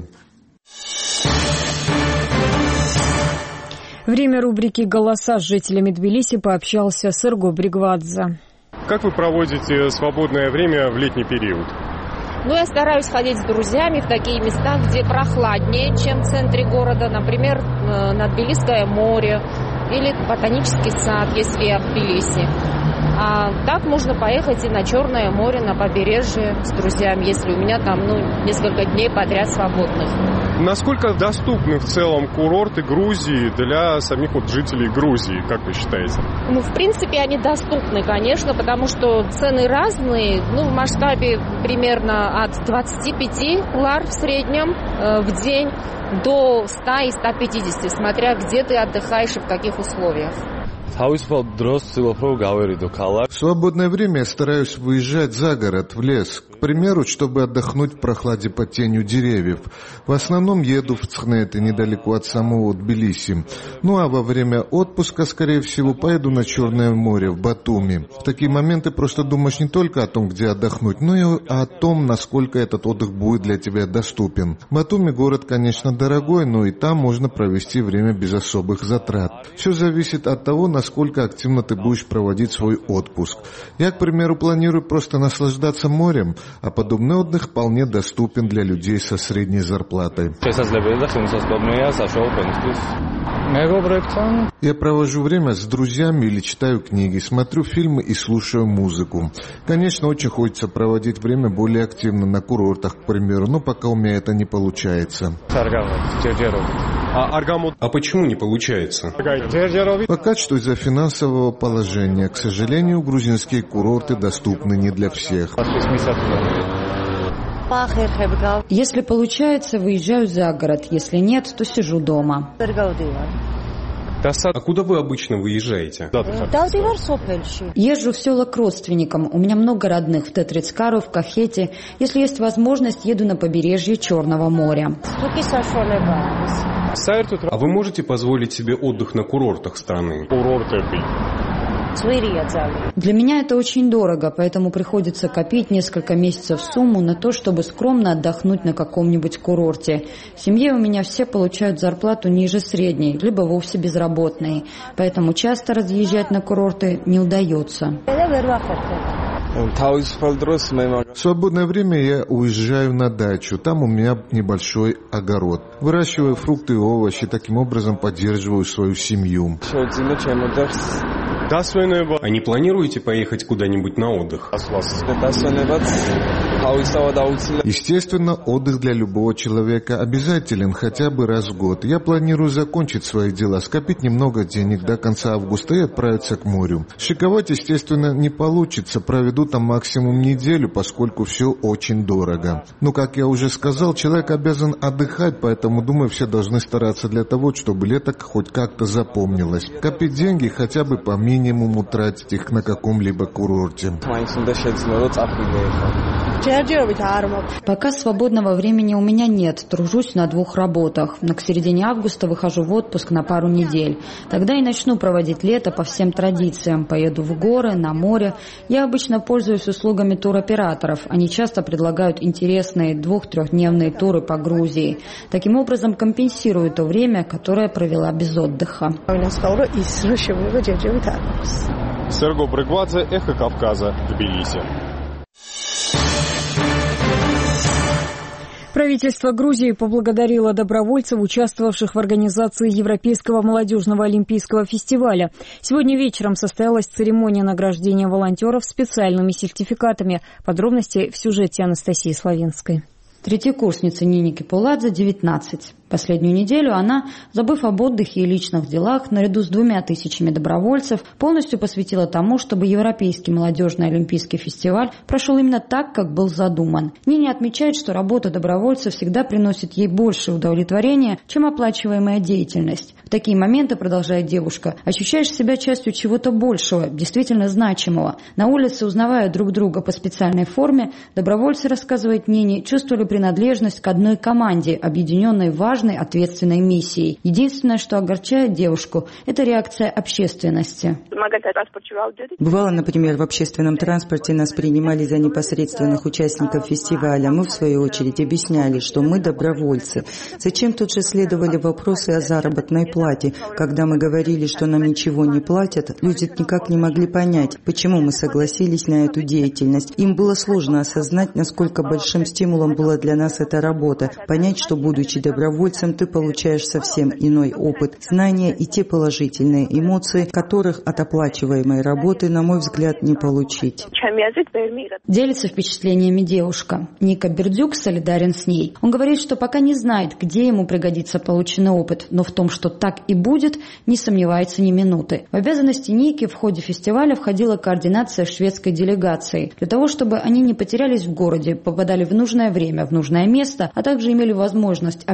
Время рубрики «Голоса» с жителями Тбилиси пообщался с Эрго Бригвадзе. Как вы проводите свободное время в летний период? Я стараюсь ходить с друзьями в такие места, где прохладнее, чем в центре города. Например, на Тбилисское море или ботанический сад, если я в Тбилиси. А так можно поехать и на Черное море, на побережье с друзьями, если у меня там несколько дней подряд свободных. Насколько доступны в целом курорты Грузии для самих жителей Грузии, как вы считаете? В принципе, они доступны, конечно, потому что цены разные. В масштабе примерно от 25 лар в среднем в день до 100 и 150, смотря где ты отдыхаешь и в каких условиях. В свободное время я стараюсь выезжать за город, в лес, К примеру, чтобы отдохнуть в прохладе под тенью деревьев. В основном еду в Цхнеты, недалеко от самого Тбилиси. Ну а во время отпуска, скорее всего, поеду на Черное море, в Батуми. В такие моменты просто думаешь не только о том, где отдохнуть, но и о том, насколько этот отдых будет для тебя доступен. Батуми город, конечно, дорогой, но и там можно провести время без особых затрат. Все зависит от того, насколько активно ты будешь проводить свой отпуск. Я, к примеру, планирую просто наслаждаться морем, а подобный отдых вполне доступен для людей со средней зарплатой. Я провожу время с друзьями или читаю книги, смотрю фильмы и слушаю музыку. Конечно, очень хочется проводить время более активно на курортах, к примеру, но пока у меня это не получается. А почему не получается? Пока что из-за финансового положения. К сожалению, грузинские курорты доступны не для всех. Если получается, выезжаю за город. Если нет, то сижу дома. А куда вы обычно выезжаете? Езжу в села к родственникам. У меня много родных в Тетрицкару, в Кахете. Если есть возможность, еду на побережье Черного моря. А вы можете позволить себе отдых на курортах страны? Для меня это очень дорого, поэтому приходится копить несколько месяцев сумму на то, чтобы скромно отдохнуть на каком-нибудь курорте. В семье у меня все получают зарплату ниже средней, либо вовсе безработные, поэтому часто разъезжать на курорты не удается. В свободное время я уезжаю на дачу. Там у меня небольшой огород. Выращиваю фрукты и овощи, таким образом поддерживаю свою семью. А не планируете поехать куда-нибудь на отдых? Естественно, отдых для любого человека обязателен хотя бы раз в год. Я планирую закончить свои дела, скопить немного денег до конца августа и отправиться к морю. Шиковать, естественно, не получится. Проведу там максимум неделю, поскольку все очень дорого. Но, как я уже сказал, человек обязан отдыхать, поэтому, думаю, все должны стараться для того, чтобы лето хоть как-то запомнилось. Копить деньги хотя бы по минимуму, тратить их на каком-либо курорте. Пока свободного времени у меня нет, тружусь на 2 работах. Но к середине августа выхожу в отпуск на пару недель. Тогда и начну проводить лето по всем традициям. Поеду в горы, на море. Я обычно пользуюсь услугами туроператоров. Они часто предлагают интересные 2-3-дневные туры по Грузии. Таким образом компенсирую то время, которое провела без отдыха. Серго Брыгвадзе, Эхо Кавказа, Тбилиси. Правительство Грузии поблагодарило добровольцев, участвовавших в организации Европейского молодежного олимпийского фестиваля. Сегодня вечером состоялась церемония награждения волонтеров специальными сертификатами. Подробности в сюжете Анастасии Славинской. Третьекурсница Нине Кипуладзе 19. Последнюю неделю она, забыв об отдыхе и личных делах, наряду с 2000 добровольцев, полностью посвятила тому, чтобы Европейский молодежный олимпийский фестиваль прошел именно так, как был задуман. Нине отмечает, что работа добровольца всегда приносит ей больше удовлетворения, чем оплачиваемая деятельность. В такие моменты, продолжает девушка, ощущаешь себя частью чего-то большего, действительно значимого. На улице, узнавая друг друга по специальной форме, добровольцы, рассказывает Нине, чувствовали принадлежность к одной команде, объединенной важной ответственной миссией. Единственное, что огорчает девушку, это реакция общественности. Бывало, например, в общественном транспорте нас принимали за непосредственных участников фестиваля. Мы, в свою очередь, объясняли, что мы добровольцы. Зачем тут же следовали вопросы о заработной плате? Когда мы говорили, что нам ничего не платят, люди никак не могли понять, почему мы согласились на эту деятельность. Им было сложно осознать, насколько большим стимулом была для нас эта работа. Понять, что, будучи добровольцем, ты получаешь совсем иной опыт, знания и те положительные эмоции, которых от оплачиваемой работы, на мой взгляд, не получить. Делится впечатлениями девушка. Ника Бердюк солидарен с ней. Он говорит, что пока не знает, где ему пригодится полученный опыт, но в том, что так и будет, не сомневается ни минуты. В обязанности Ники в ходе фестиваля входила координация шведской делегации. Для того, чтобы они не потерялись в городе, попадали в нужное время, в нужное место, а также имели возможность общаться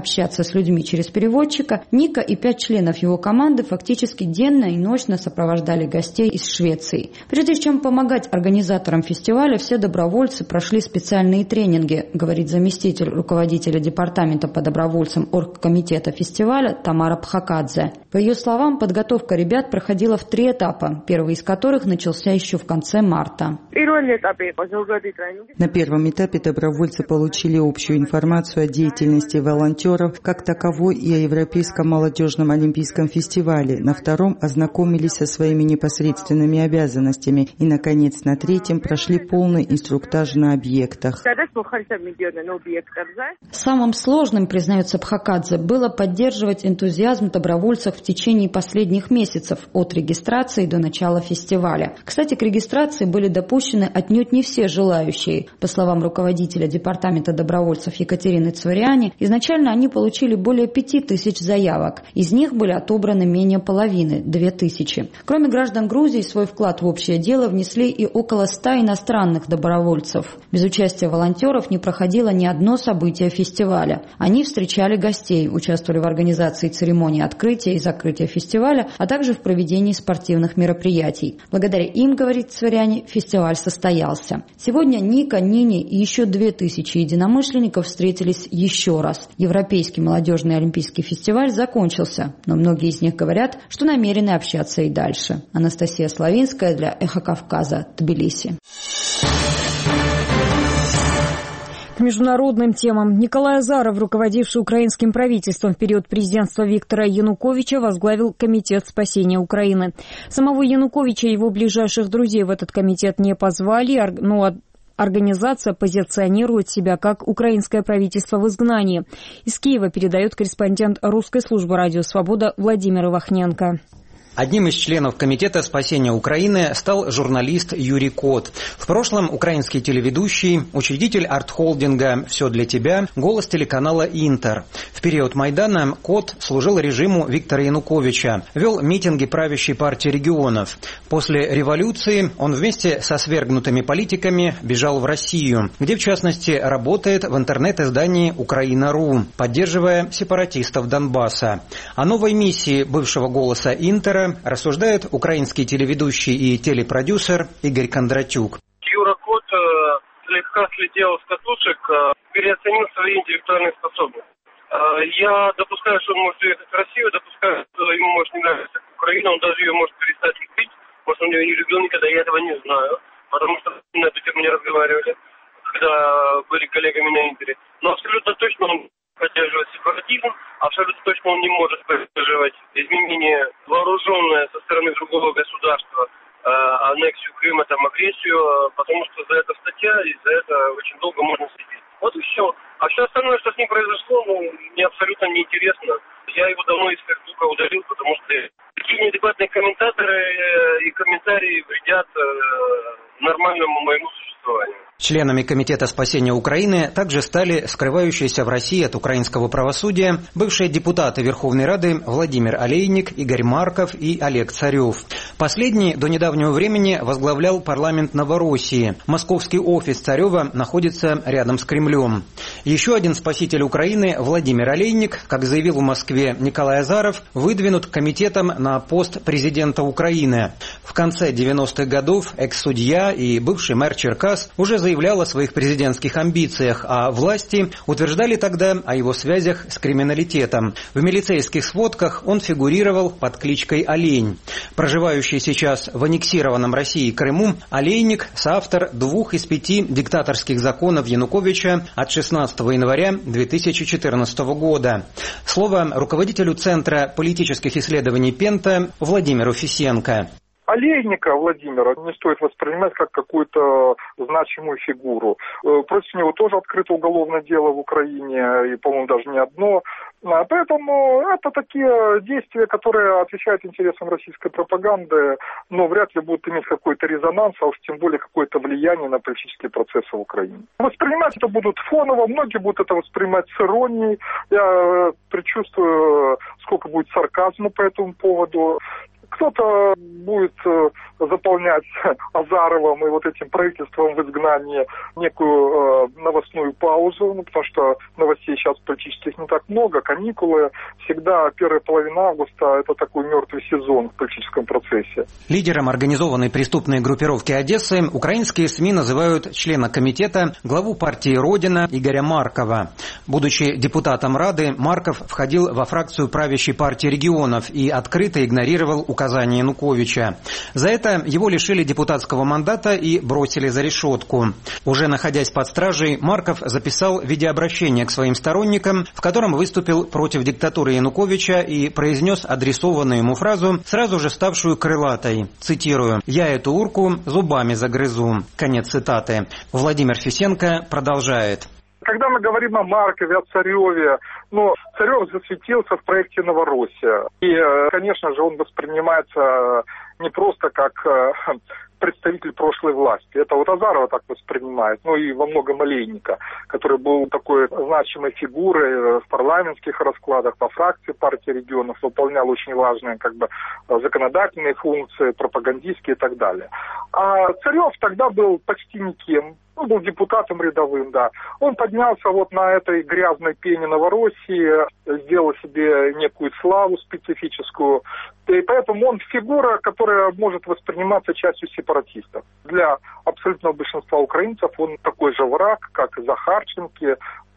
общаться с людьми через переводчика, Ника и 5 членов его команды фактически денно и ночно сопровождали гостей из Швеции. Прежде чем помогать организаторам фестиваля, все добровольцы прошли специальные тренинги, говорит заместитель руководителя департамента по добровольцам оргкомитета фестиваля Тамара Пхакадзе. По ее словам, подготовка ребят проходила в 3 этапа, первый из которых начался еще в конце марта. На первом этапе добровольцы получили общую информацию о деятельности волонтеров как таковой и о Европейском молодежном олимпийском фестивале. На втором ознакомились со своими непосредственными обязанностями. И, наконец, на третьем прошли полный инструктаж на объектах. Самым сложным, признается Пхакадзе, было поддерживать энтузиазм добровольцев в течение последних месяцев от регистрации до начала фестиваля. Кстати, к регистрации были допущены отнюдь не все желающие. По словам руководителя департамента добровольцев Екатерины Цвариани, изначально они получили более 5000 заявок. Из них были отобраны менее половины – 2000. Кроме граждан Грузии, свой вклад в общее дело внесли и около 100 иностранных добровольцев. Без участия волонтеров не проходило ни одно событие фестиваля. Они встречали гостей, участвовали в организации церемонии открытия и закрытия фестиваля, а также в проведении спортивных мероприятий. Благодаря им, говорит Цвариани, фестиваль состоялся. Сегодня Ника, Нини и еще 2000 единомышленников встретились еще раз. Европейский молодежный олимпийский фестиваль закончился, но многие из них говорят, что намерены общаться и дальше. Анастасия Славинская для «Эхо Кавказа», Тбилиси. К международным темам. Николай Азаров, руководивший украинским правительством в период президентства Виктора Януковича, возглавил Комитет спасения Украины. Самого Януковича и его ближайших друзей в этот комитет не позвали, но организация позиционирует себя как украинское правительство в изгнании. Из Киева передает корреспондент русской службы «Радио Свобода» Владимир Ивахненко. Одним из членов Комитета спасения Украины стал журналист Юрий Кот. В прошлом украинский телеведущий, учредитель арт-холдинга «Все для тебя», голос телеканала «Интер». В период Майдана Кот служил режиму Виктора Януковича, вел митинги правящей партии регионов. После революции он вместе со свергнутыми политиками бежал в Россию, где, в частности, работает в интернет-издании «Украина.ру», поддерживая сепаратистов Донбасса. О новой миссии бывшего голоса «Интера» рассуждает украинский телеведущий и телепродюсер Игорь Кондратюк. Юра Кот слегка слетел с катушек, переоценил свои интеллектуальные способности. Я допускаю, что он может уехать в Россию, допускаю, что ему может не нравиться Украина, он даже ее может перестать любить. Может, он ее не любил никогда, я этого не знаю, потому что на эту тему не разговаривали, когда были коллегами на Интере. Но абсолютно точно он поддерживает сепаратизм, абсолютно точно он не может поддерживать изменение вооруженное со стороны другого государства, аннексию Крыма, там, агрессию, потому что за это статья, и за это очень долго можно сидеть. Вот и все. А все остальное, что с ним произошло, мне абсолютно неинтересно. Я его давно из Фейсбука удалил, потому что такие неадекватные комментаторы и комментарии вредят нормальному моему существованию. Членами Комитета спасения Украины также стали скрывающиеся в России от украинского правосудия бывшие депутаты Верховной Рады Владимир Олейник, Игорь Марков и Олег Царев. Последний до недавнего времени возглавлял парламент Новороссии. Московский офис Царева находится рядом с Кремлем. Еще один спаситель Украины, Владимир Олейник, как заявил в Москве Николай Азаров, выдвинут комитетом на пост президента Украины. В конце 90-х годов экс-судья и бывший мэр Черкас уже заявлял о своих президентских амбициях, а власти утверждали тогда о его связях с криминалитетом. В милицейских сводках он фигурировал под кличкой Олень. Проживающий сейчас в аннексированном Россией Крыму, Олейник – соавтор 2 из 5 диктаторских законов Януковича от 16 января 2014 года. Слово руководителю Центра политических исследований Пента Владимиру Фисенко. Олейника Владимира не стоит воспринимать как какую-то значимую фигуру. Против него тоже открыто уголовное дело в Украине, и, по-моему, даже не одно. Поэтому это такие действия, которые отвечают интересам российской пропаганды, но вряд ли будут иметь какой-то резонанс, а уж тем более какое-то влияние на политические процессы в Украине. Воспринимать это будут фоново, многие будут это воспринимать с иронией. Я предчувствую, сколько будет сарказма по этому поводу. Кто-то будет заполнять Азаровым и вот этим правительством в изгнании некую новостную паузу, потому что новостей сейчас политических не так много, каникулы. Всегда первая половина августа – это такой мертвый сезон в политическом процессе. Лидером организованной преступной группировки Одессы украинские СМИ называют члена комитета, главу партии «Родина» Игоря Маркова. Будучи депутатом Рады, Марков входил во фракцию правящей партии регионов и открыто игнорировал указания Януковича. За это его лишили депутатского мандата и бросили за решетку. Уже находясь под стражей, Марков записал видеообращение к своим сторонникам, в котором выступил против диктатуры Януковича и произнес адресованную ему фразу, сразу же ставшую крылатой. Цитирую: «Я эту урку зубами загрызу». Конец цитаты. Владимир Фисенко продолжает. Когда мы говорим о Маркове, о Цареве, Царев засветился в проекте «Новороссия». И, конечно же, он воспринимается не просто как представитель прошлой власти. Это вот Азарова так воспринимает, и во многом Олейника, который был такой значимой фигурой в парламентских раскладах, по фракции партии регионов, выполнял очень важные законодательные функции, пропагандистские и так далее. А Царев тогда был почти никем. Он был депутатом рядовым, да. Он поднялся вот на этой грязной пене Новороссии, сделал себе некую славу специфическую. И поэтому он фигура, которая может восприниматься частью сепаратистов. Для абсолютного большинства украинцев он такой же враг, как и Захарченко,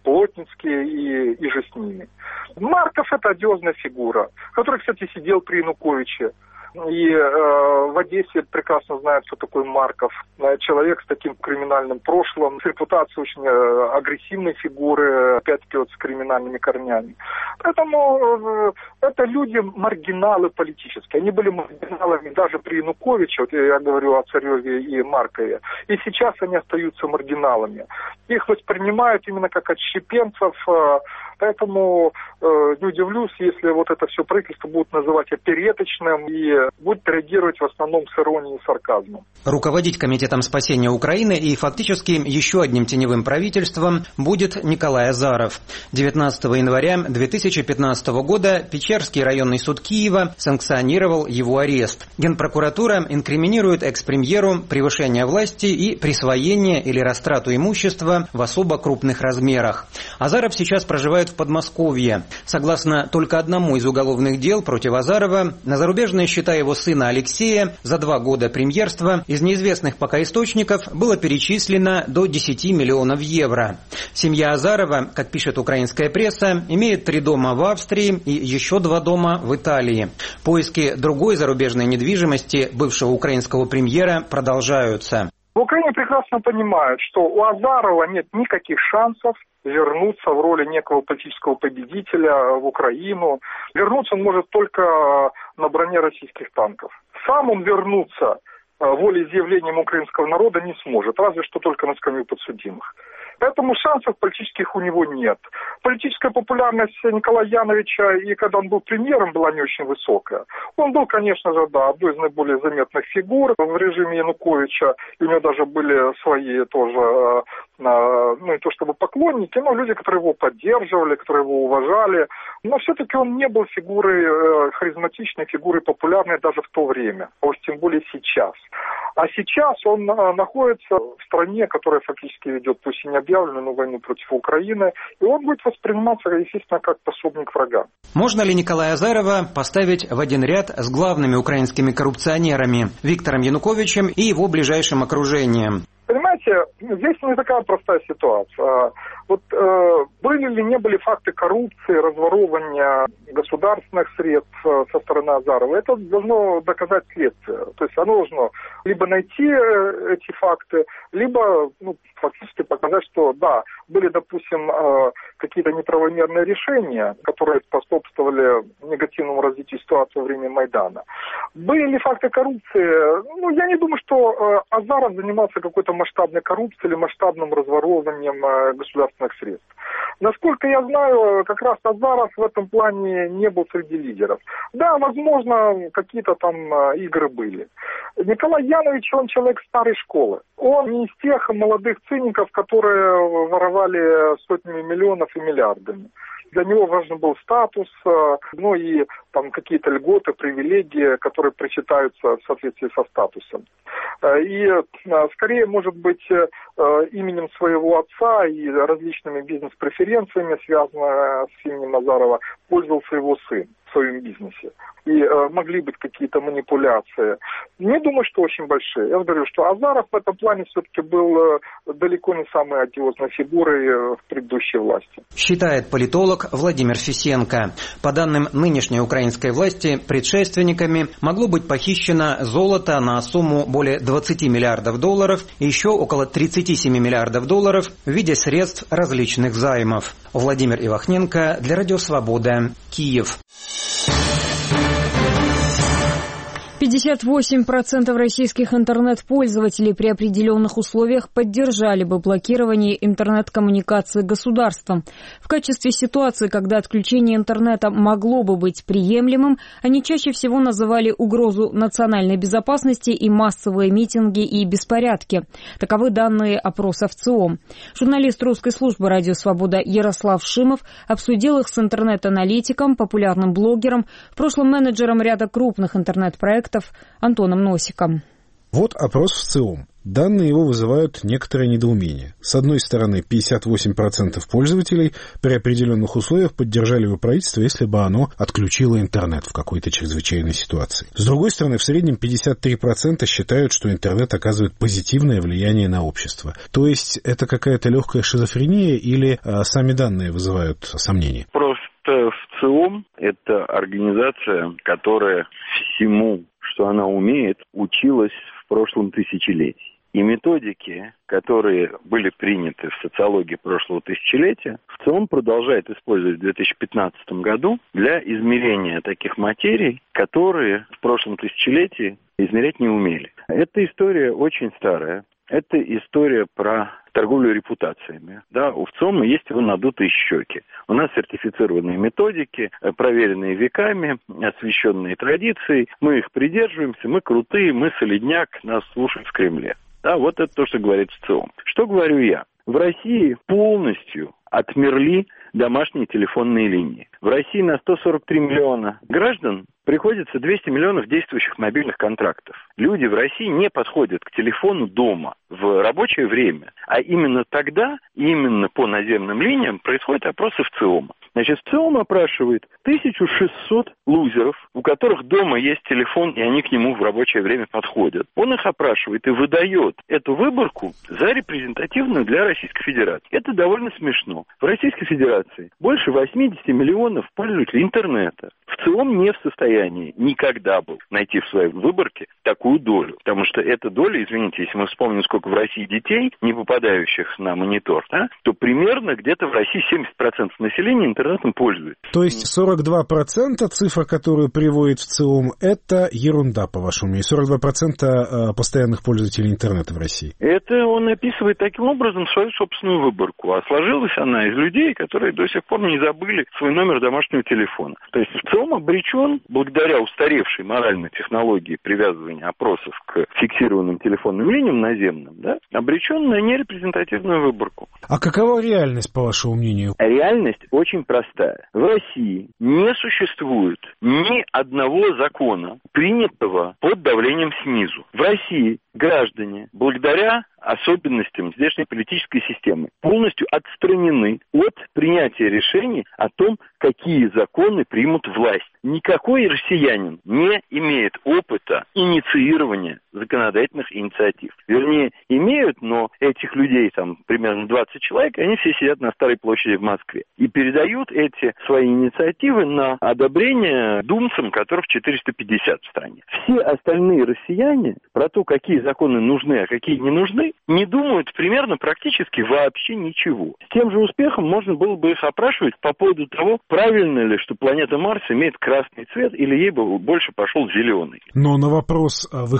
Плотницкий и же с ними. Марков – это одиозная фигура, который, кстати, сидел при Януковиче. И в Одессе прекрасно знают, кто такой Марков. Человек с таким криминальным прошлым, с репутацией очень агрессивной фигуры, опять-таки с криминальными корнями. Поэтому это люди маргиналы политические. Они были маргиналами даже при Януковиче, вот я говорю о Цареве и Маркове. И сейчас они остаются маргиналами. Их воспринимают именно как отщепенцев. Поэтому не удивлюсь, если вот это все правительство будут называть опереточным и будет реагировать в основном с иронией и сарказмом. Руководить Комитетом спасения Украины и фактически еще одним теневым правительством будет Николай Азаров. 19 января 2015 года Печерский районный суд Киева санкционировал его арест. Генпрокуратура инкриминирует экс-премьеру превышение власти и присвоение или растрату имущества в особо крупных размерах. Азаров сейчас проживает в Подмосковье. Согласно только одному из уголовных дел против Азарова, на зарубежные счета его сына Алексея за 2 года премьерства из неизвестных пока источников было перечислено до 10 миллионов евро. Семья Азарова, как пишет украинская пресса, имеет 3 дома в Австрии и еще 2 дома в Италии. Поиски другой зарубежной недвижимости бывшего украинского премьера продолжаются. В Украине прекрасно понимают, что у Азарова нет никаких шансов вернуться в роли некого политического победителя в Украину. Вернуться он может только на броне российских танков. Сам он вернуться волеизъявлением украинского народа не сможет, разве что только на скамью подсудимых. Поэтому шансов политических у него нет. Политическая популярность Николая Яновича, и когда он был премьером, была не очень высокая. Он был, конечно же, одной из наиболее заметных фигур в режиме Януковича. И у него даже были свои тоже, не то чтобы поклонники, но люди, которые его поддерживали, которые его уважали. Но все-таки он не был фигурой харизматичной, фигурой популярной даже в то время, а уж тем более сейчас. А сейчас он находится в стране, которая фактически ведет, пусть и не объявленную, но войну против Украины, и он будет восприниматься, естественно, как пособник врага. Можно ли Николая Азарова поставить в один ряд с главными украинскими коррупционерами Виктором Януковичем и его ближайшим окружением? Понимаете, здесь не такая простая ситуация. Вот были ли, не были факты коррупции, разворовывания государственных средств со стороны Азарова, это должно доказать следствие. То есть оно должно либо найти эти факты, либо фактически показать, что да, были, допустим, какие-то неправомерные решения, которые способствовали негативному развитию ситуации во время Майдана. Были ли факты коррупции? Я не думаю, что Азаров занимался какой-то масштабной коррупцией или масштабным разворовыванием государственных средств. Насколько я знаю, как раз Азаров в этом плане не был среди лидеров. Да, возможно, какие-то там игры были. Николай Янович, он человек старой школы. Он не из тех молодых циников, которые воровали сотнями миллионов и миллиардами. Для него важен был статус, ну и там какие-то льготы, привилегии, которые причитаются в соответствии со статусом. И скорее, может быть, именем своего отца и различными бизнес-преференциями, связанными с именем Азарова, пользовался его сын в своем бизнесе. И могли быть какие-то манипуляции. Не думаю, что очень большие. Я говорю, что Азаров в этом плане все-таки был далеко не самой одиозной фигурой в предыдущей власти. Считает политолог Владимир Фисенко. По данным нынешней украинской власти, предшественниками могло быть похищено золото на сумму более 20 миллиардов долларов и еще около 37 миллиардов долларов в виде средств различных займов. Владимир Ивахненко для Радио Свобода, Киев. 58% российских интернет-пользователей при определенных условиях поддержали бы блокирование интернет-коммуникации государством. В качестве ситуации, когда отключение интернета могло бы быть приемлемым, они чаще всего называли угрозу национальной безопасности и массовые митинги и беспорядки. Таковы данные опроса в ЦИОМ. Журналист русской службы «Радио Свобода» Ярослав Шимов обсудил их с интернет-аналитиком, популярным блогером, в прошлом менеджером ряда крупных интернет-проектов Антоном Носиком. Вот опрос в ЦИОМ. Данные его вызывают некоторое недоумение. С одной стороны, 58% пользователей при определенных условиях поддержали бы правительство, если бы оно отключило интернет в какой-то чрезвычайной ситуации. С другой стороны, в среднем 53% считают, что интернет оказывает позитивное влияние на общество. То есть это какая-то легкая шизофрения или сами данные вызывают сомнения? Просто в ЦИОМ это организация, которая всему, что она умеет, училась в прошлом тысячелетии. И методики, которые были приняты в социологии прошлого тысячелетия, в ЦИОМ продолжает использовать в 2015 году для измерения таких материй, которые в прошлом тысячелетии измерять не умели. Эта история очень старая. Это история про торговлю репутациями. Да, у ЦИОМа есть его надутые щеки. У нас сертифицированные методики, проверенные веками, освященные традицией. Мы их придерживаемся, мы крутые, мы солидняк, нас слушают в Кремле. Да, вот это то, что говорит ЦИОМ. Что говорю я? В России полностью отмерли домашние телефонные линии. В России на 143 миллиона граждан приходится 200 миллионов действующих мобильных контрактов. Люди в России не подходят к телефону дома в рабочее время, а именно тогда, именно по наземным линиям происходят опросы в ЦИОМ. Значит, ЦИОМ опрашивает 1600 лузеров, у которых дома есть телефон, и они к нему в рабочее время подходят. Он их опрашивает и выдает эту выборку за репрезентативную для Российской Федерации. Это довольно смешно. В Российской Федерации больше 80 миллионов пользователей интернета. В ЦИОМ не в состоянии никогда был найти в своей выборке такую долю. Потому что эта доля, извините, если мы вспомним, сколько в России детей, не попадающих на монитор, да, то примерно где-то в России 70% населения интернетом пользуется. То есть 42% цифра, которую приводит в ЦИОМ, это ерунда, по вашему мнению? 42% постоянных пользователей интернета в России? Это он описывает таким образом свою собственную выборку. А сложилась она из людей, которые до сих пор не забыли свой номер домашнего телефона. То есть ЦИОМ обречен, благодаря устаревшей моральной технологии привязывания опросов к фиксированным телефонным линиям наземным, да, обречен на нерепрезентативную выборку. А какова реальность, по вашему мнению? Реальность очень простая. В России не существует ни одного закона, принятого под давлением снизу. В России граждане, благодаря особенностям здешней политической системы, полностью отстранены от принятия решений о том, какие законы примут власть. Никакой россиянин не имеет опыта инициирования законодательных инициатив. Вернее, имеют, но этих людей там примерно 20 человек, они все сидят на Старой площади в Москве и передают эти свои инициативы на одобрение думцам, которых 450 в стране. Все остальные россияне про то, какие законы нужны, а какие не нужны, не думают примерно практически вообще ничего. С тем же успехом можно было бы их опрашивать по поводу того, правильно ли, что планета Марс имеет красный цвет, или ей бы больше пошел зеленый. Но на вопрос, вы хотите,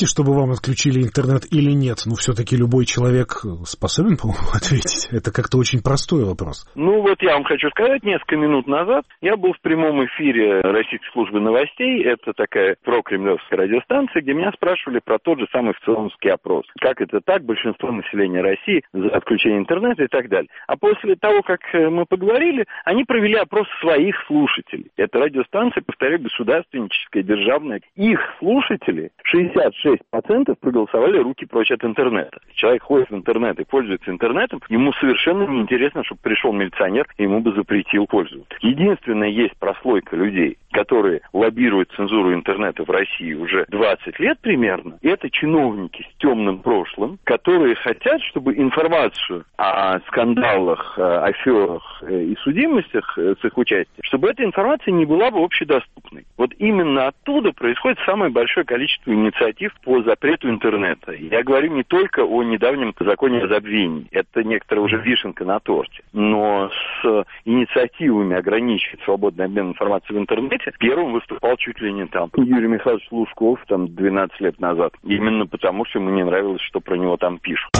чтобы вам отключили интернет или нет? Ну, все-таки любой человек способен, по-моему, ответить. Это как-то очень простой вопрос. Ну, вот я вам хочу сказать, несколько минут назад я был в прямом эфире Российской службы новостей. Это такая прокремлевская радиостанция, где меня спрашивали про тот же самый ВЦИОМский опрос. Как это так? Большинство населения России за отключение интернета и так далее. А после того, как мы поговорили, они провели опрос своих слушателей. Это радиостанция, повторяю, государственническая, державная. Их слушатели, 66% проголосовали руки прочь от интернета. Человек ходит в интернет и пользуется интернетом, ему совершенно неинтересно, чтобы пришел милиционер и ему бы запретил пользоваться. Единственное, есть прослойка людей, которые лоббируют цензуру интернета в России уже 20 лет примерно. И это чиновники с темным прошлым, которые хотят, чтобы информацию о скандалах, аферах и судимостях с их участием, чтобы эта информация не была бы общедоступной. Вот именно оттуда происходит самое большое количество инициатив по запрету интернета. Я говорю не только о недавнем законе о забвении. Это некоторая уже вишенка на торте. Но с инициативами ограничивать свободный обмен информацией в интернете первым выступал чуть ли не там Юрий Михайлович Лужков 12 лет назад. Именно потому, что ему не нравилось, что про него там пишут.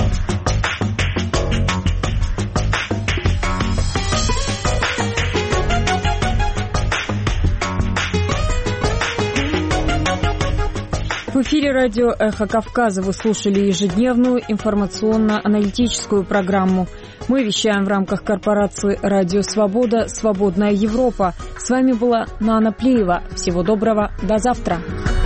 В эфире радио «Эхо Кавказа» вы слушали ежедневную информационно-аналитическую программу. Мы вещаем в рамках корпорации «Радио Свобода. Свободная Европа». С вами была Нана Плиева. Всего доброго. До завтра.